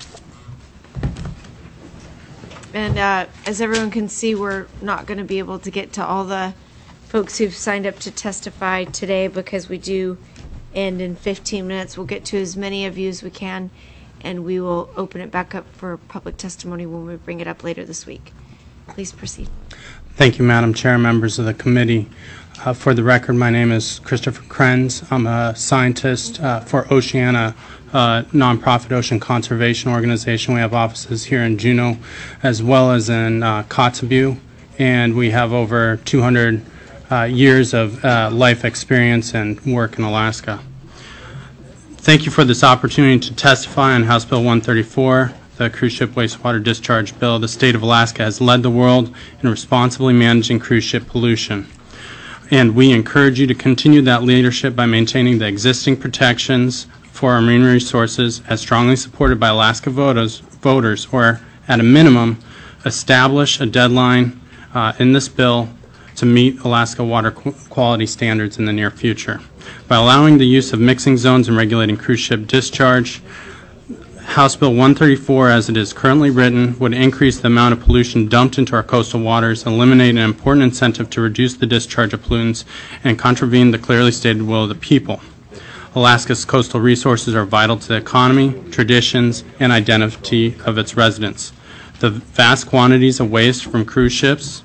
Speaker 1: And as everyone can see, we're not going to be able to get to all the folks who've signed up to testify today because we do end in 15 minutes. We'll get to as many of you as we can, and we will open it back up for public testimony when we bring it up later this week. Please proceed.
Speaker 2: Thank you, Madam Chair, members of the committee. For the record, my name is Christopher Krenz. I'm a scientist for Oceana, nonprofit ocean conservation organization. We have offices here in Juneau as well as in Kotzebue, and we have over 200 years of life experience and work in Alaska. Thank you for this opportunity to testify on House Bill 134, the Cruise Ship Wastewater Discharge Bill. The state of Alaska has led the world in responsibly managing cruise ship pollution. And we encourage you to continue that leadership by maintaining the existing protections for our marine resources as strongly supported by Alaska voters, or at a minimum, establish a deadline in this bill to meet Alaska water quality standards in the near future. By allowing the use of mixing zones and regulating cruise ship discharge, House Bill 134, as it is currently written, would increase the amount of pollution dumped into our coastal waters, eliminate an important incentive to reduce the discharge of pollutants, and contravene the clearly stated will of the people. Alaska's coastal resources are vital to the economy, traditions, and identity of its residents. The vast quantities of waste from cruise ships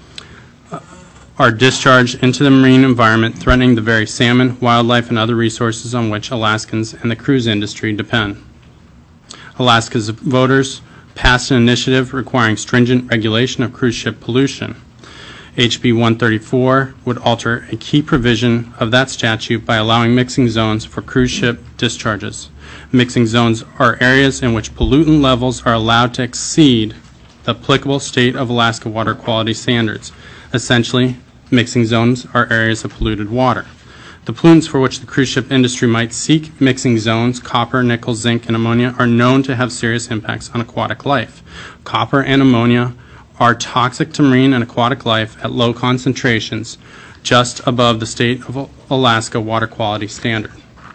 Speaker 2: are discharged into the marine environment, threatening the very salmon, wildlife, and other resources on which Alaskans and the cruise industry depend. Alaska's voters passed an initiative requiring stringent regulation of cruise ship pollution. HB 134 would alter a key provision of that statute by allowing mixing zones for cruise ship discharges. Mixing zones are areas in which pollutant levels are allowed to exceed the applicable state of Alaska water quality standards. Essentially, mixing zones are areas of polluted water. The pollutants for which the cruise ship industry might seek mixing zones, copper, nickel, zinc, and ammonia, are known to have serious impacts on aquatic life. Copper and ammonia are toxic to marine and aquatic life at low concentrations, just above the state of Alaska water quality standard.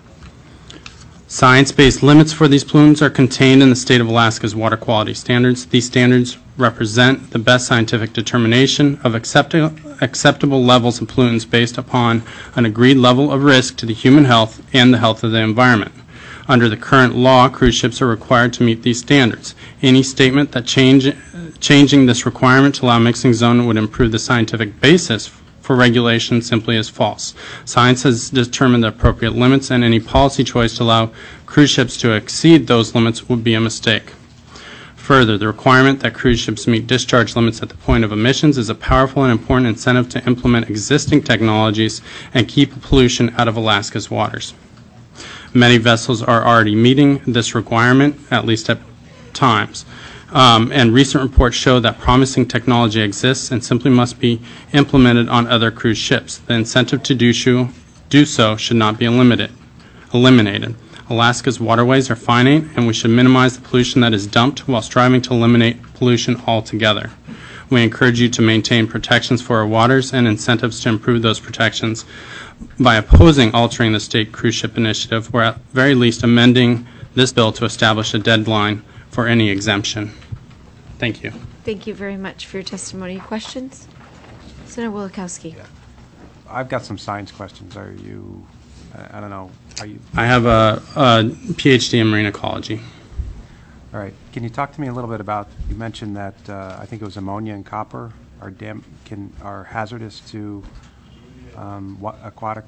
Speaker 2: Science-based limits for these pollutants are contained in the state of Alaska's water quality standards. These standards represent the best scientific determination of acceptable levels of pollutants based upon an agreed level of risk to the human health and the health of the environment. Under the current law, cruise ships are required to meet these standards. Any statement that changing this requirement to allow mixing zone would improve the scientific basis for regulation simply is false. Science has determined the appropriate limits, and any policy choice to allow cruise ships to exceed those limits would be a mistake. Further, the requirement that cruise ships meet discharge limits at the point of emissions is a powerful and important incentive to implement existing technologies and keep pollution out of Alaska's waters. Many vessels are already meeting this requirement, at least at times. And recent reports show that promising technology exists and simply must be implemented on other cruise ships. The incentive to do so should not be eliminated. Alaska's waterways are finite, and we should minimize the pollution that is dumped while striving to eliminate pollution altogether. We encourage you to maintain protections for our waters and incentives to improve those protections by opposing altering the state cruise ship initiative, or at very least amending this bill to establish a deadline for any exemption. Thank you.
Speaker 1: Thank you very much for your testimony. Questions? Senator Wielechowski.
Speaker 4: I've got some science questions. Are you, I don't know, are you?
Speaker 2: I have a PhD in marine ecology.
Speaker 4: All right. Can you talk to me a little bit about, you mentioned that I think it was ammonia and copper are hazardous to aquatic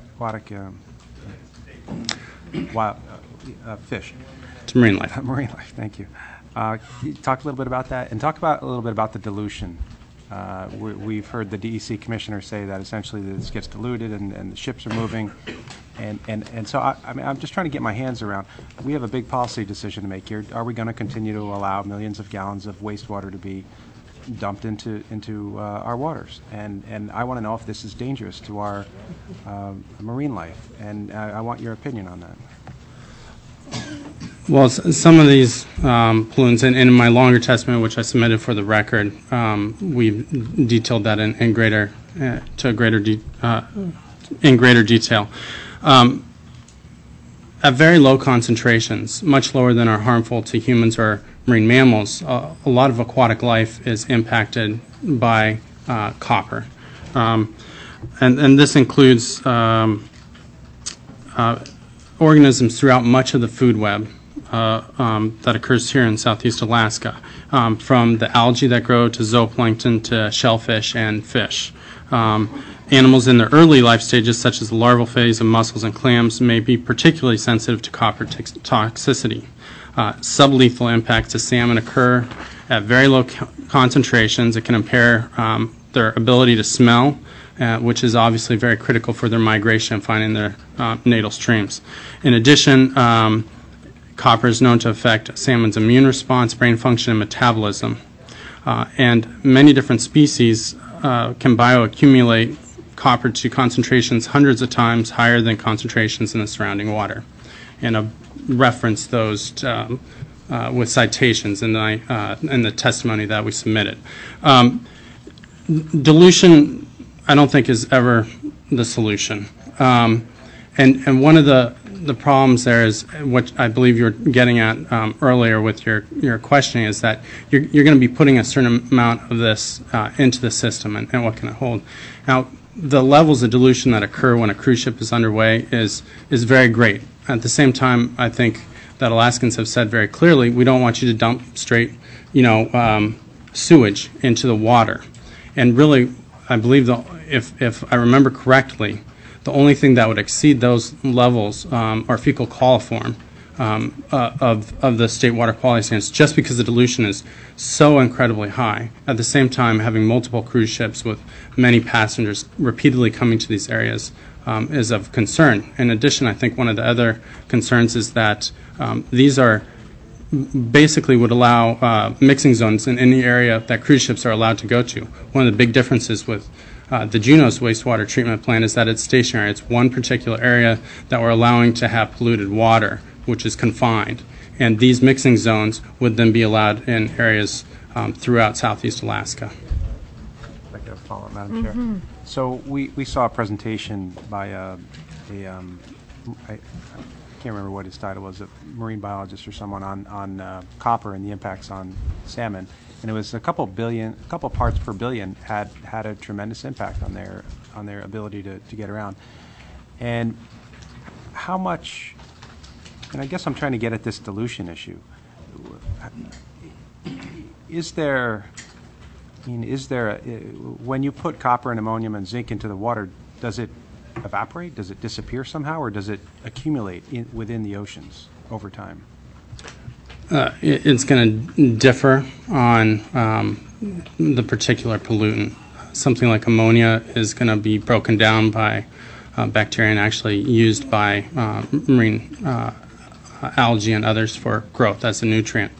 Speaker 4: fish.
Speaker 2: To marine life.
Speaker 4: Marine life, thank you. Can you talk a little bit about that, and talk about a little bit about the dilution. We've heard the DEC commissioner say that essentially this gets diluted and the ships are moving. And so I mean, I'm just trying to get my hands around. We have a big policy decision to make here. Are we going to continue to allow millions of gallons of wastewater to be dumped into our waters? And I want to know if this is dangerous to our marine life. And I want your opinion on that.
Speaker 2: Well, some of these pollutants, and in my longer testimony, which I submitted for the record, we've detailed that in greater detail. At very low concentrations, much lower than are harmful to humans or marine mammals, a lot of aquatic life is impacted by copper. And this includes organisms throughout much of the food web that occurs here in southeast Alaska, from the algae that grow to zooplankton to shellfish and fish. Animals in their early life stages, such as the larval phase of mussels and clams, may be particularly sensitive to copper toxicity. Sublethal impacts to salmon occur at very low concentrations. It can impair their ability to smell, which is obviously very critical for their migration and finding their natal streams. In addition, copper is known to affect salmon's immune response, brain function, and metabolism. And many different species can bioaccumulate copper to concentrations hundreds of times higher than concentrations in the surrounding water. And I've referenced those with citations in the testimony that we submitted. Dilution, I don't think, is ever the solution. And one of the problems there is, what I believe you were getting at earlier with your questioning, is that you're going to be putting a certain amount of this into the system, and what can it hold. Now, the levels of dilution that occur when a cruise ship is underway is very great. At the same time, I think that Alaskans have said very clearly, we don't want you to dump straight, sewage into the water. And really, I believe if I remember correctly, the only thing that would exceed those levels are fecal coliform of the state water quality standards, just because the dilution is so incredibly high. At the same time, having multiple cruise ships with many passengers repeatedly coming to these areas is of concern. In addition, I think one of the other concerns is that these are basically would allow mixing zones in any area that cruise ships are allowed to go to. One of the big differences with the Juneau's wastewater treatment plant is that it's stationary. It's one particular area that we're allowing to have polluted water, which is confined. And these mixing zones would then be allowed in areas throughout southeast Alaska.
Speaker 4: I'd like to follow up, Madam Chair. So we saw a presentation by I can't remember what his title was, a marine biologist or someone on copper and the impacts on salmon. And it was a couple parts per billion had a tremendous impact on their ability to get around. And how much, and I guess I'm trying to get at this dilution issue. Is there, when you put copper and ammonium and zinc into the water, does it evaporate? Does it disappear somehow, or does it accumulate within the oceans over time?
Speaker 2: It's going to differ on the particular pollutant. Something like ammonia is going to be broken down by bacteria and actually used by marine algae and others for growth as a nutrient.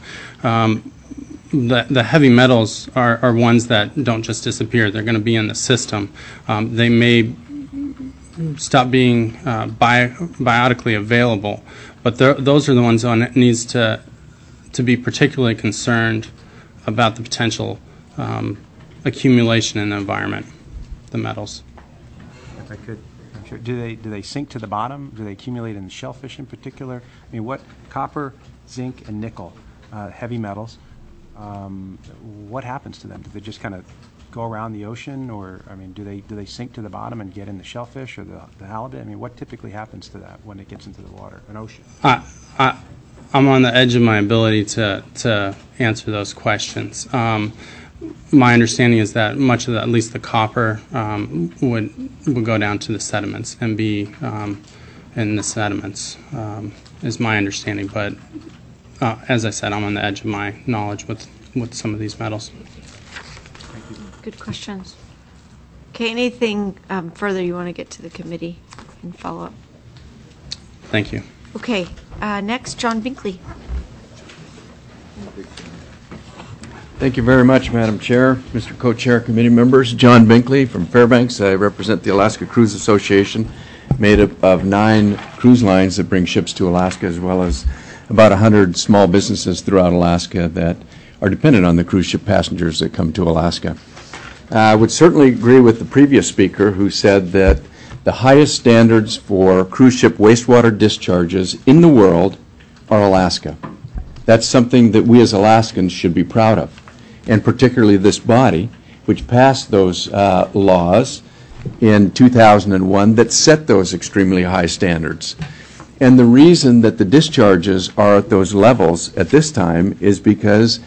Speaker 2: The heavy metals are ones that don't just disappear. They're going to be in the system. They may stop being biotically available, but those are the ones on it needs to be particularly concerned about the potential accumulation in the environment, the metals.
Speaker 4: If I could, I'm sure, do they sink to the bottom? Do they accumulate in shellfish in particular? I mean, what copper, zinc, and nickel, heavy metals, what happens to them? Do they just kind of go around the ocean, or I mean, do they sink to the bottom and get in the shellfish or the halibut? I mean, what typically happens to that when it gets into the water, an ocean?
Speaker 2: I'm on the edge of my ability to answer those questions. My understanding is that much of at least the copper would go down to the sediments and be in the sediments, is my understanding. But as I said, I'm on the edge of my knowledge with some of these metals.
Speaker 1: Good questions. Okay, anything further you want to get to the committee and follow up?
Speaker 2: Thank you.
Speaker 1: Okay, next, John Binkley.
Speaker 5: Thank you very much, Madam Chair, Mr. Co-Chair, committee members. John Binkley from Fairbanks. I represent the Alaska Cruise Association, made up of 9 cruise lines that bring ships to Alaska, as well as about 100 small businesses throughout Alaska that are dependent on the cruise ship passengers that come to Alaska. I would certainly agree with the previous speaker who said that the highest standards for cruise ship wastewater discharges in the world are Alaska. That's something that we as Alaskans should be proud of, and particularly this body, which passed those laws in 2001 that set those extremely high standards. And the reason that the discharges are at those levels at this time is because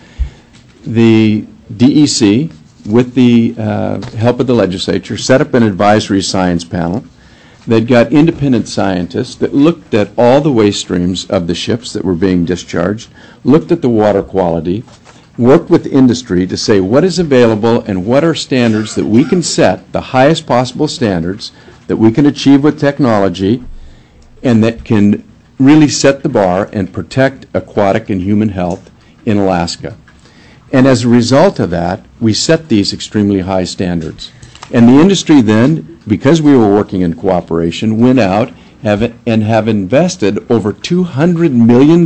Speaker 5: the DEC, with the help of the legislature, set up an advisory science panel that got independent scientists that looked at all the waste streams of the ships that were being discharged, looked at the water quality, worked with industry to say what is available and what are standards that we can set, the highest possible standards that we can achieve with technology, and that can really set the bar and protect aquatic and human health in Alaska. And as a result of that, we set these extremely high standards. And the industry then, because we were working in cooperation, went out and have invested over $200 million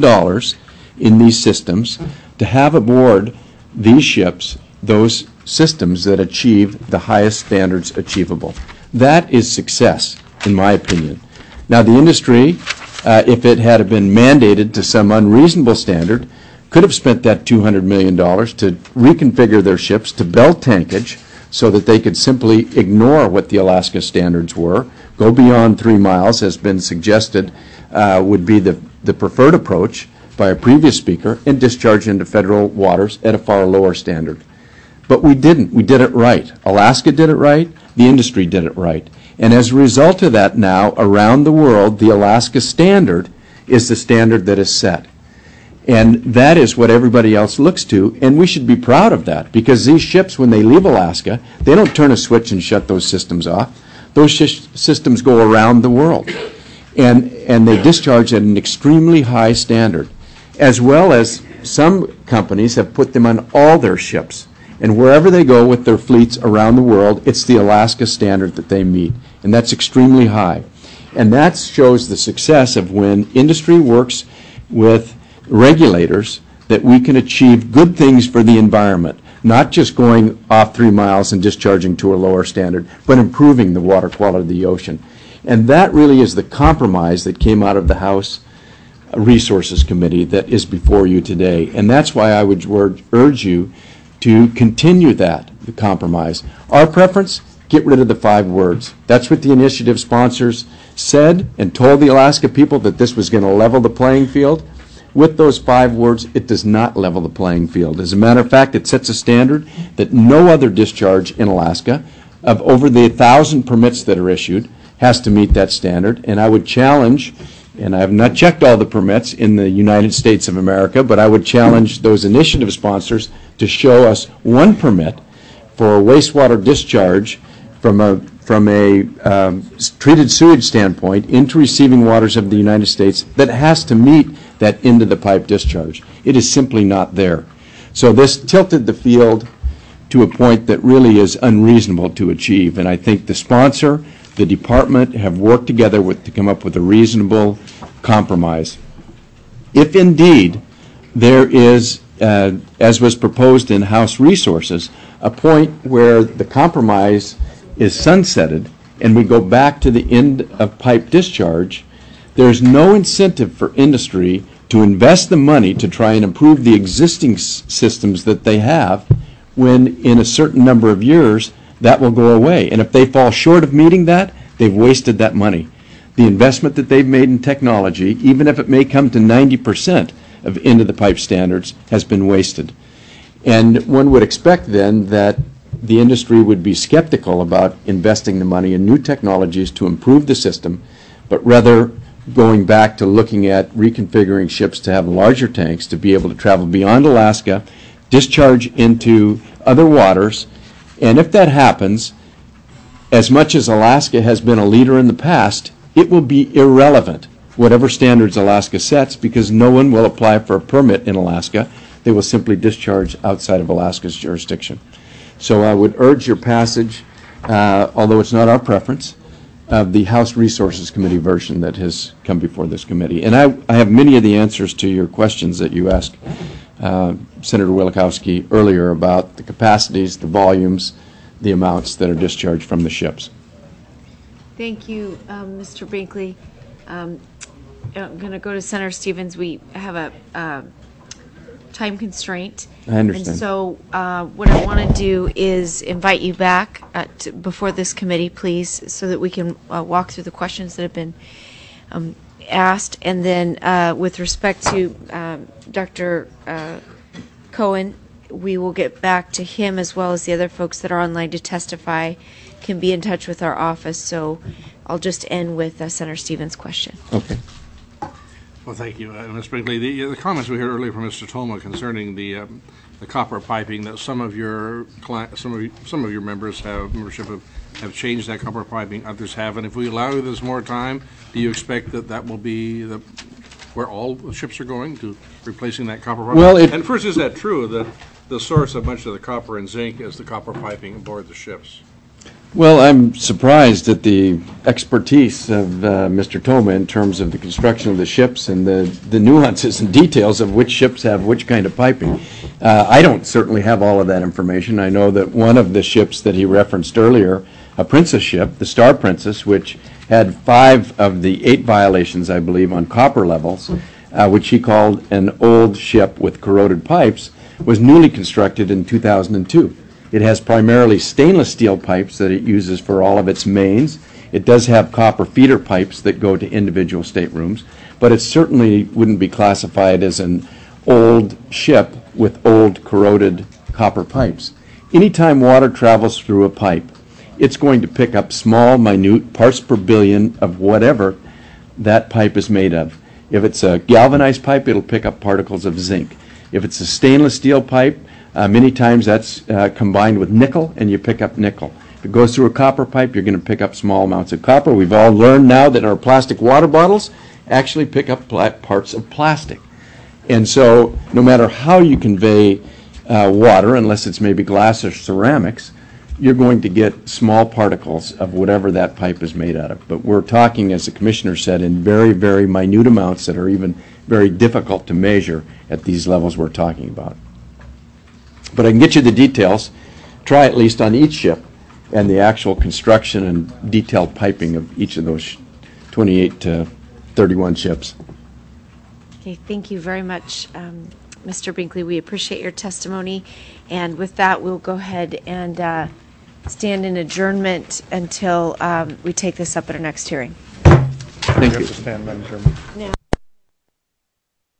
Speaker 5: in these systems to have aboard these ships those systems that achieve the highest standards achievable. That is success, in my opinion. Now, the industry, if it had been mandated to some unreasonable standard, could have spent that $200 million to reconfigure their ships to belt tankage so that they could simply ignore what the Alaska standards were, go beyond 3 miles, has been suggested would be the preferred approach by a previous speaker, and discharge into federal waters at a far lower standard. But we didn't. We did it right. Alaska did it right. The industry did it right. And as a result of that now, around the world, the Alaska standard is the standard that is set. And that is what everybody else looks to, and we should be proud of that, because these ships, when they leave Alaska, they don't turn a switch and shut those systems off. Those systems go around the world, and they discharge at an extremely high standard, as well as some companies have put them on all their ships. And wherever they go with their fleets around the world, it's the Alaska standard that they meet, and that's extremely high. And that shows the success of when industry works with regulators, that we can achieve good things for the environment, not just going off 3 miles and discharging to a lower standard, but improving the water quality of the ocean. And that really is the compromise that came out of the House Resources Committee that is before you today. And that's why I would urge you to continue that, the compromise. Our preference, get rid of the 5 words. That's what the initiative sponsors said and told the Alaska people, that this was going to level the playing field. With those 5 words, it does not level the playing field. As a matter of fact, it sets a standard that no other discharge in Alaska, of over the 1,000 permits that are issued, has to meet that standard. And I would challenge, and I have not checked all the permits in the United States of America, but I would challenge those initiative sponsors to show us 1 permit for wastewater discharge from a treated sewage standpoint into receiving waters of the United States that has to meet that into-the-pipe discharge. It is simply not there. So this tilted the field to a point that really is unreasonable to achieve, and I think the sponsor, the department have worked together to come up with a reasonable compromise. If indeed there is, as was proposed in House Resources, a point where the compromise is sunsetted and we go back to the end of pipe discharge, there's no incentive for industry to invest the money to try and improve the existing systems that they have when in a certain number of years that will go away. And if they fall short of meeting that, they've wasted that money. The investment that they've made in technology, even if it may come to 90% of into-the-pipe standards, has been wasted. And one would expect then that the industry would be skeptical about investing the money in new technologies to improve the system, but rather going back to looking at reconfiguring ships to have larger tanks to be able to travel beyond Alaska, discharge into other waters, and if that happens, as much as Alaska has been a leader in the past, it will be irrelevant, whatever standards Alaska sets, because no one will apply for a permit in Alaska. They will simply discharge outside of Alaska's jurisdiction. So I would urge your passage, although it's not our preference, of the House Resources Committee version that has come before this committee. And I have many of the answers to your questions that you asked Senator Wielechowski earlier about the capacities, the volumes, the amounts that are discharged from the ships.
Speaker 1: Thank you, Mr. Binkley. I'm going to go to Senator Stevens. We have a time constraint.
Speaker 5: I understand.
Speaker 1: And so what I want to do is invite you back before this committee, please, so that we can walk through the questions that have been asked. And then with respect to Dr. Cohen, we will get back to him as well as the other folks that are online to testify, can be in touch with our office. So I'll just end with Senator Stevens' question.
Speaker 5: Okay.
Speaker 16: Well, thank you, Ms. Brinkley. The comments we heard earlier from Mr. Toma concerning the copper piping, that some of your members have changed that copper piping, others haven't. If we allow this more time, do you expect that will be where all the ships are going, to replacing that copper piping?
Speaker 5: Well,
Speaker 16: and first, is that true that the source of much of the copper and zinc is the copper piping aboard the ships?
Speaker 5: Well, I'm surprised at the expertise of Mr. Toma in terms of the construction of the ships and the nuances and details of which ships have which kind of piping. I don't certainly have all of that information. I know that one of the ships that he referenced earlier, a Princess ship, the Star Princess, which had 5 of the 8 violations, I believe, on copper levels, which he called an old ship with corroded pipes, was newly constructed in 2002. It has primarily stainless steel pipes that it uses for all of its mains. It does have copper feeder pipes that go to individual staterooms, but it certainly wouldn't be classified as an old ship with old corroded copper pipes. Anytime water travels through a pipe, it's going to pick up small, minute parts per billion of whatever that pipe is made of. If it's a galvanized pipe, it'll pick up particles of zinc. If it's a stainless steel pipe, many times that's combined with nickel, and you pick up nickel. If it goes through a copper pipe, you're going to pick up small amounts of copper. We've all learned now that our plastic water bottles actually pick up parts of plastic. And so no matter how you convey water, unless it's maybe glass or ceramics, you're going to get small particles of whatever that pipe is made out of. But we're talking, as the Commissioner said, in very, very minute amounts that are even very difficult to measure at these levels we're talking about. But I can get you the details, try at least on each ship, and the actual construction and detailed piping of each of those 28 to 31 ships.
Speaker 1: Okay, thank you very much, Mr. Binkley. We appreciate your testimony. And with that, we'll go ahead and stand in adjournment until we take this up at our next hearing.
Speaker 5: Thank you.
Speaker 19: Stand, Madam Chairman.
Speaker 1: Now.